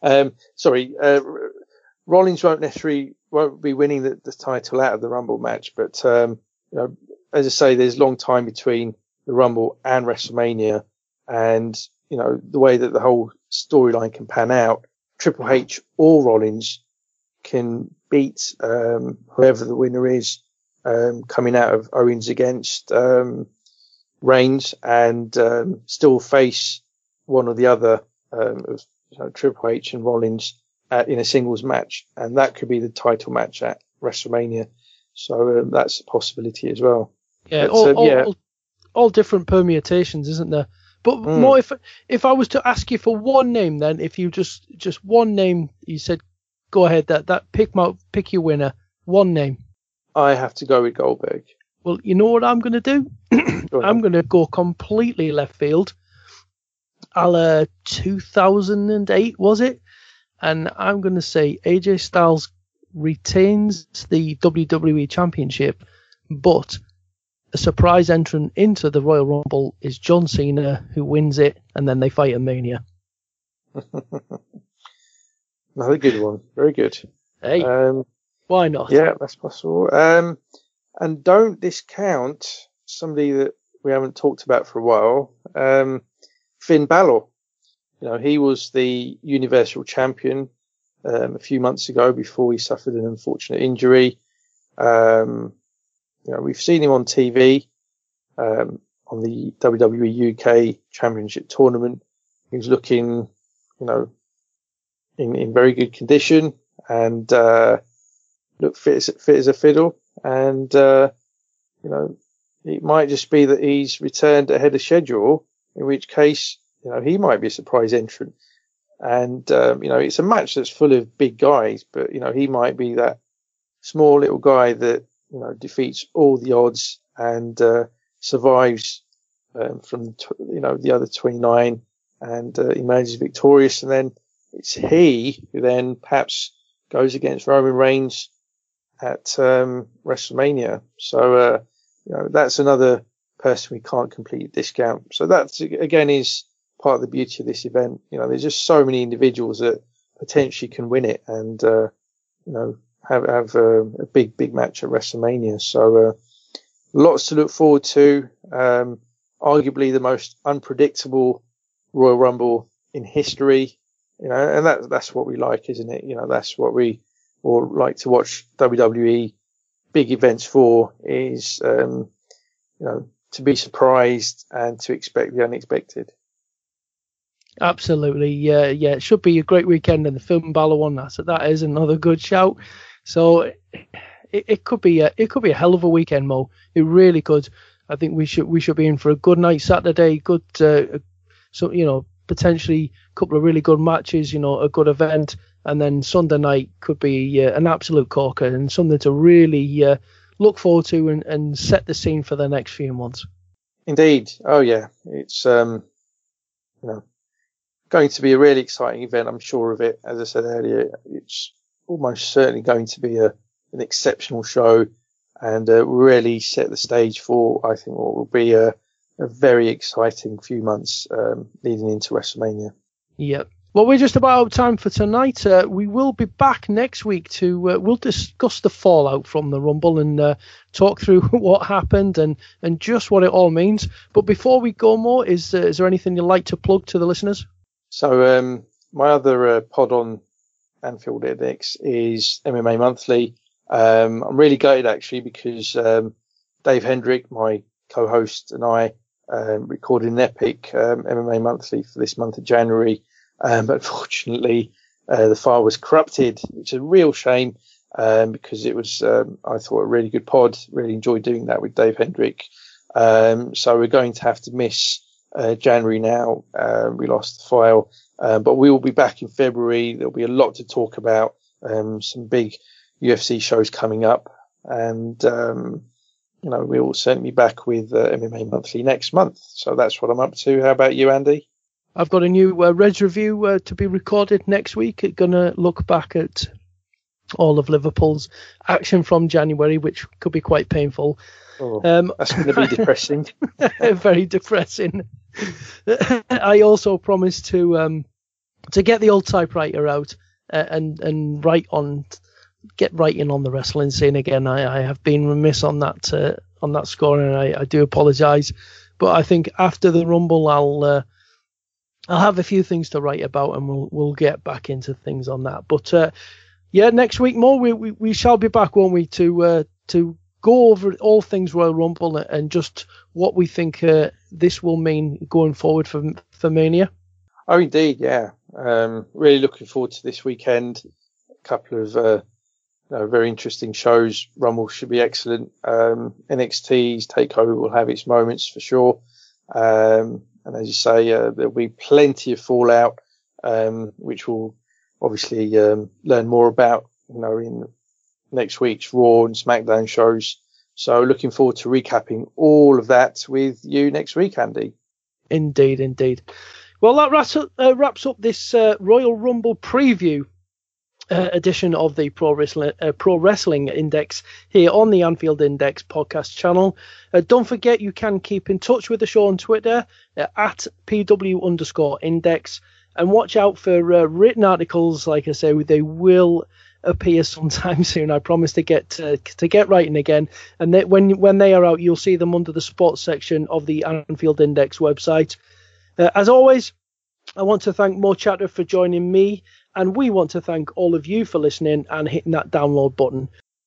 Rollins won't be winning the title out of the Rumble match, but as I say, there's a long time between the Rumble and WrestleMania, and the way that the whole storyline can pan out, Triple H or Rollins can beat whoever the winner is, coming out of Owens against Reigns, and still face one or the other of Triple H and Rollins in a singles match, and that could be the title match at WrestleMania. So that's a possibility as well. Yeah, all different permutations, isn't there? But more, if I was to ask you for one name, then if you just one name, you said, go ahead, that pick your winner, one name. I have to go with Goldberg. Well, you know what I'm going to do? I'm going to go completely left field. A la 2008, was it? And I'm going to say AJ Styles retains the WWE Championship, but a surprise entrant into the Royal Rumble is John Cena, who wins it, and then they fight at Mania. Another good one. Very good. Hey, why not? Yeah, that's possible. And don't discount somebody that we haven't talked about for a while, Finn Balor. He was the Universal Champion a few months ago before he suffered an unfortunate injury. We've seen him on TV on the WWE UK Championship tournament. He was looking, in very good condition and looked fit as a fiddle. And it might just be that he's returned ahead of schedule, in which case, he might be a surprise entrant. And, it's a match that's full of big guys, but, he might be that small little guy that, defeats all the odds and survives from, the other 29 and emerges victorious. And then it's he who then perhaps goes against Roman Reigns at WrestleMania. So, that's another person we can't completely discount. So that again is part of the beauty of this event. There's just so many individuals that potentially can win it, and have a big match at WrestleMania. So lots to look forward to. Arguably the most unpredictable Royal Rumble in history. And that's what we like, isn't it? That's what we all like to watch WWE big events for, is to be surprised and to expect the unexpected. Absolutely, yeah. It should be a great weekend, and the Finn Balor one, that is another good shout. So it could be a hell of a weekend, Mo. It really could. I think we should be in for a good night Saturday. Good, potentially a couple of really good matches. A good event, and then Sunday night could be an absolute corker and something to really look forward to and set the scene for the next few months. Indeed. Oh yeah, it's going to be a really exciting event. I'm sure of it. As I said earlier, it's almost certainly going to be an exceptional show, and really set the stage for, I think, what will be a very exciting few months leading into WrestleMania. Yep. Well, we're just about out of time for tonight. We will be back next week to we'll discuss the fallout from the Rumble and talk through what happened and just what it all means. But before we go, more, is there anything you'd like to plug to the listeners? So my other pod on Anfield Index is MMA Monthly. I'm really gutted actually, because Dave Hendrick, my co-host, and I recorded an epic MMA Monthly for this month of January. But unfortunately, the file was corrupted, which is a real shame, because it was, I thought, a really good pod. Really enjoyed doing that with Dave Hendrick. So we're going to have to miss January now. We lost the file, but we will be back in February. There'll be a lot to talk about, some big UFC shows coming up, and we will certainly be back with MMA Monthly next month. So that's what I'm up to. How about you, Andy? I've got a new Reds review to be recorded next week. It's going to look back at all of Liverpool's action from January, which could be quite painful. Oh, that's going to be depressing. Very depressing. I also promised to get the old typewriter out and get writing on the wrestling scene again. I have been remiss on that score, and I do apologise. But I think after the Rumble, I'll have a few things to write about, and we'll get back into things on that. But next week more, we shall be back, won't we, to go over all things Royal Rumble and just what we think this will mean going forward for Mania. Oh, indeed, yeah. Really looking forward to this weekend. A couple of very interesting shows. Rumble should be excellent. NXT's TakeOver will have its moments for sure. And as you say, there'll be plenty of fallout, which we'll obviously learn more about, in next week's Raw and SmackDown shows. So looking forward to recapping all of that with you next week, Andy. Indeed. Well, that wraps up this Royal Rumble preview edition of the Pro Wrestling Index here on the Anfield Index podcast channel. Don't forget, you can keep in touch with the show on Twitter at PW_index, and watch out for written articles. Like I say, they will appear sometime soon. I promise to get writing again, and when they are out, you'll see them under the sports section of the Anfield Index website. As always, I want to thank Mo Chatter for joining me, and we want to thank all of you for listening and hitting that download button.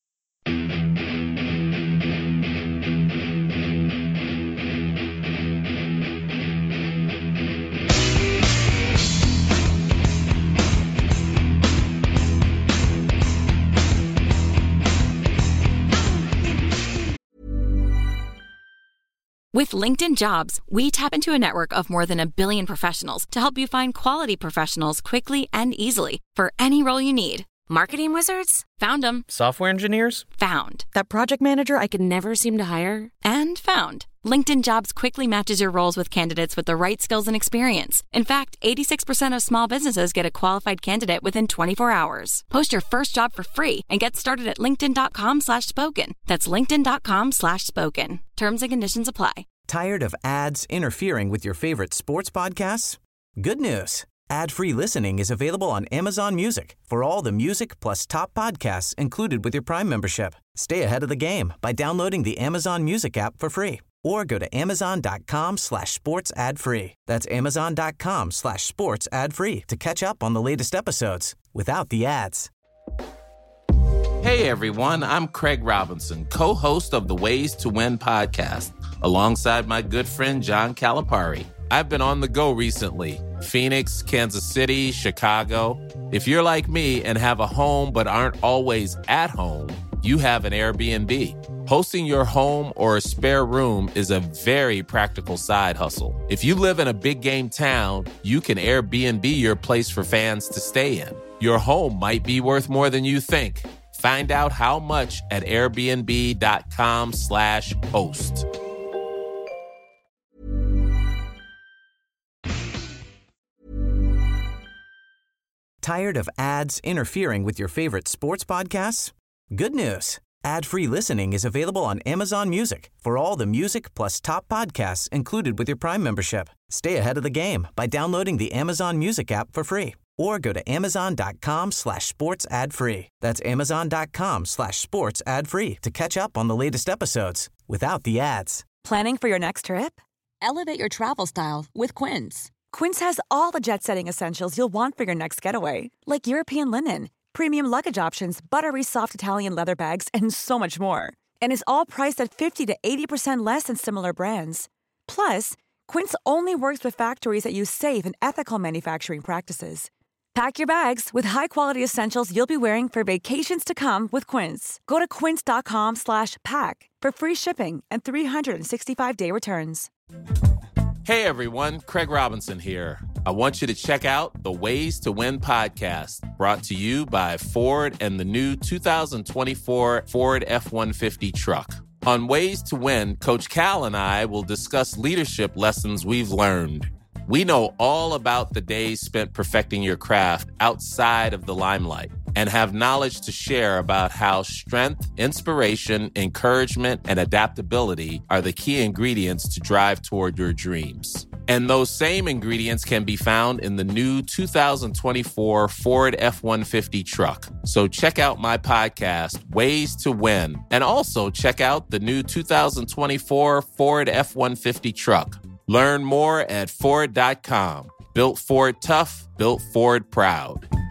With LinkedIn Jobs, we tap into a network of more than 1 billion professionals to help you find quality professionals quickly and easily for any role you need. Marketing wizards? Found them. Software engineers? Found. That project manager I could never seem to hire? And found. LinkedIn Jobs quickly matches your roles with candidates with the right skills and experience. In fact, 86% of small businesses get a qualified candidate within 24 hours. Post your first job for free and get started at linkedin.com/spoken. That's linkedin.com/spoken. Terms and conditions apply. Tired of ads interfering with your favorite sports podcasts? Good news. Ad-free listening is available on Amazon Music for all the music plus top podcasts included with your Prime membership. Stay ahead of the game by downloading the Amazon Music app for free or go to amazon.com/sports ad free. That's amazon.com/sports ad free to catch up on the latest episodes without the ads. Hey everyone, I'm Craig Robinson, co-host of the Ways to Win podcast, alongside my good friend John Calipari. I've been on the go recently. Phoenix, Kansas City, Chicago. If you're like me and have a home but aren't always at home, you have an Airbnb. Hosting your home or a spare room is a very practical side hustle. If you live in a big game town, you can Airbnb your place for fans to stay in. Your home might be worth more than you think. Find out how much at airbnb.com/host. Tired of ads interfering with your favorite sports podcasts? Good news. Ad-free listening is available on Amazon Music for all the music plus top podcasts included with your Prime membership. Stay ahead of the game by downloading the Amazon Music app for free or go to amazon.com/sports ad free. That's amazon.com/sports ad free to catch up on the latest episodes without the ads. Planning for your next trip? Elevate your travel style with Quince. Quince has all the jet-setting essentials you'll want for your next getaway, like European linen, premium luggage options, buttery soft Italian leather bags, and so much more. And is all priced at 50 to 80% less than similar brands. Plus, Quince only works with factories that use safe and ethical manufacturing practices. Pack your bags with high-quality essentials you'll be wearing for vacations to come with Quince. Go to quince.com/pack for free shipping and 365-day returns. Hey everyone, Craig Robinson here. I want you to check out the Ways to Win podcast, brought to you by Ford and the new 2024 Ford F-150 truck. On Ways to Win, Coach Cal and I will discuss leadership lessons we've learned. We know all about the days spent perfecting your craft outside of the limelight and have knowledge to share about how strength, inspiration, encouragement, and adaptability are the key ingredients to drive toward your dreams. And those same ingredients can be found in the new 2024 Ford F-150 truck. So check out my podcast, Ways to Win, and also check out the new 2024 Ford F-150 truck. Learn more at Ford.com. Built Ford tough, built Ford proud.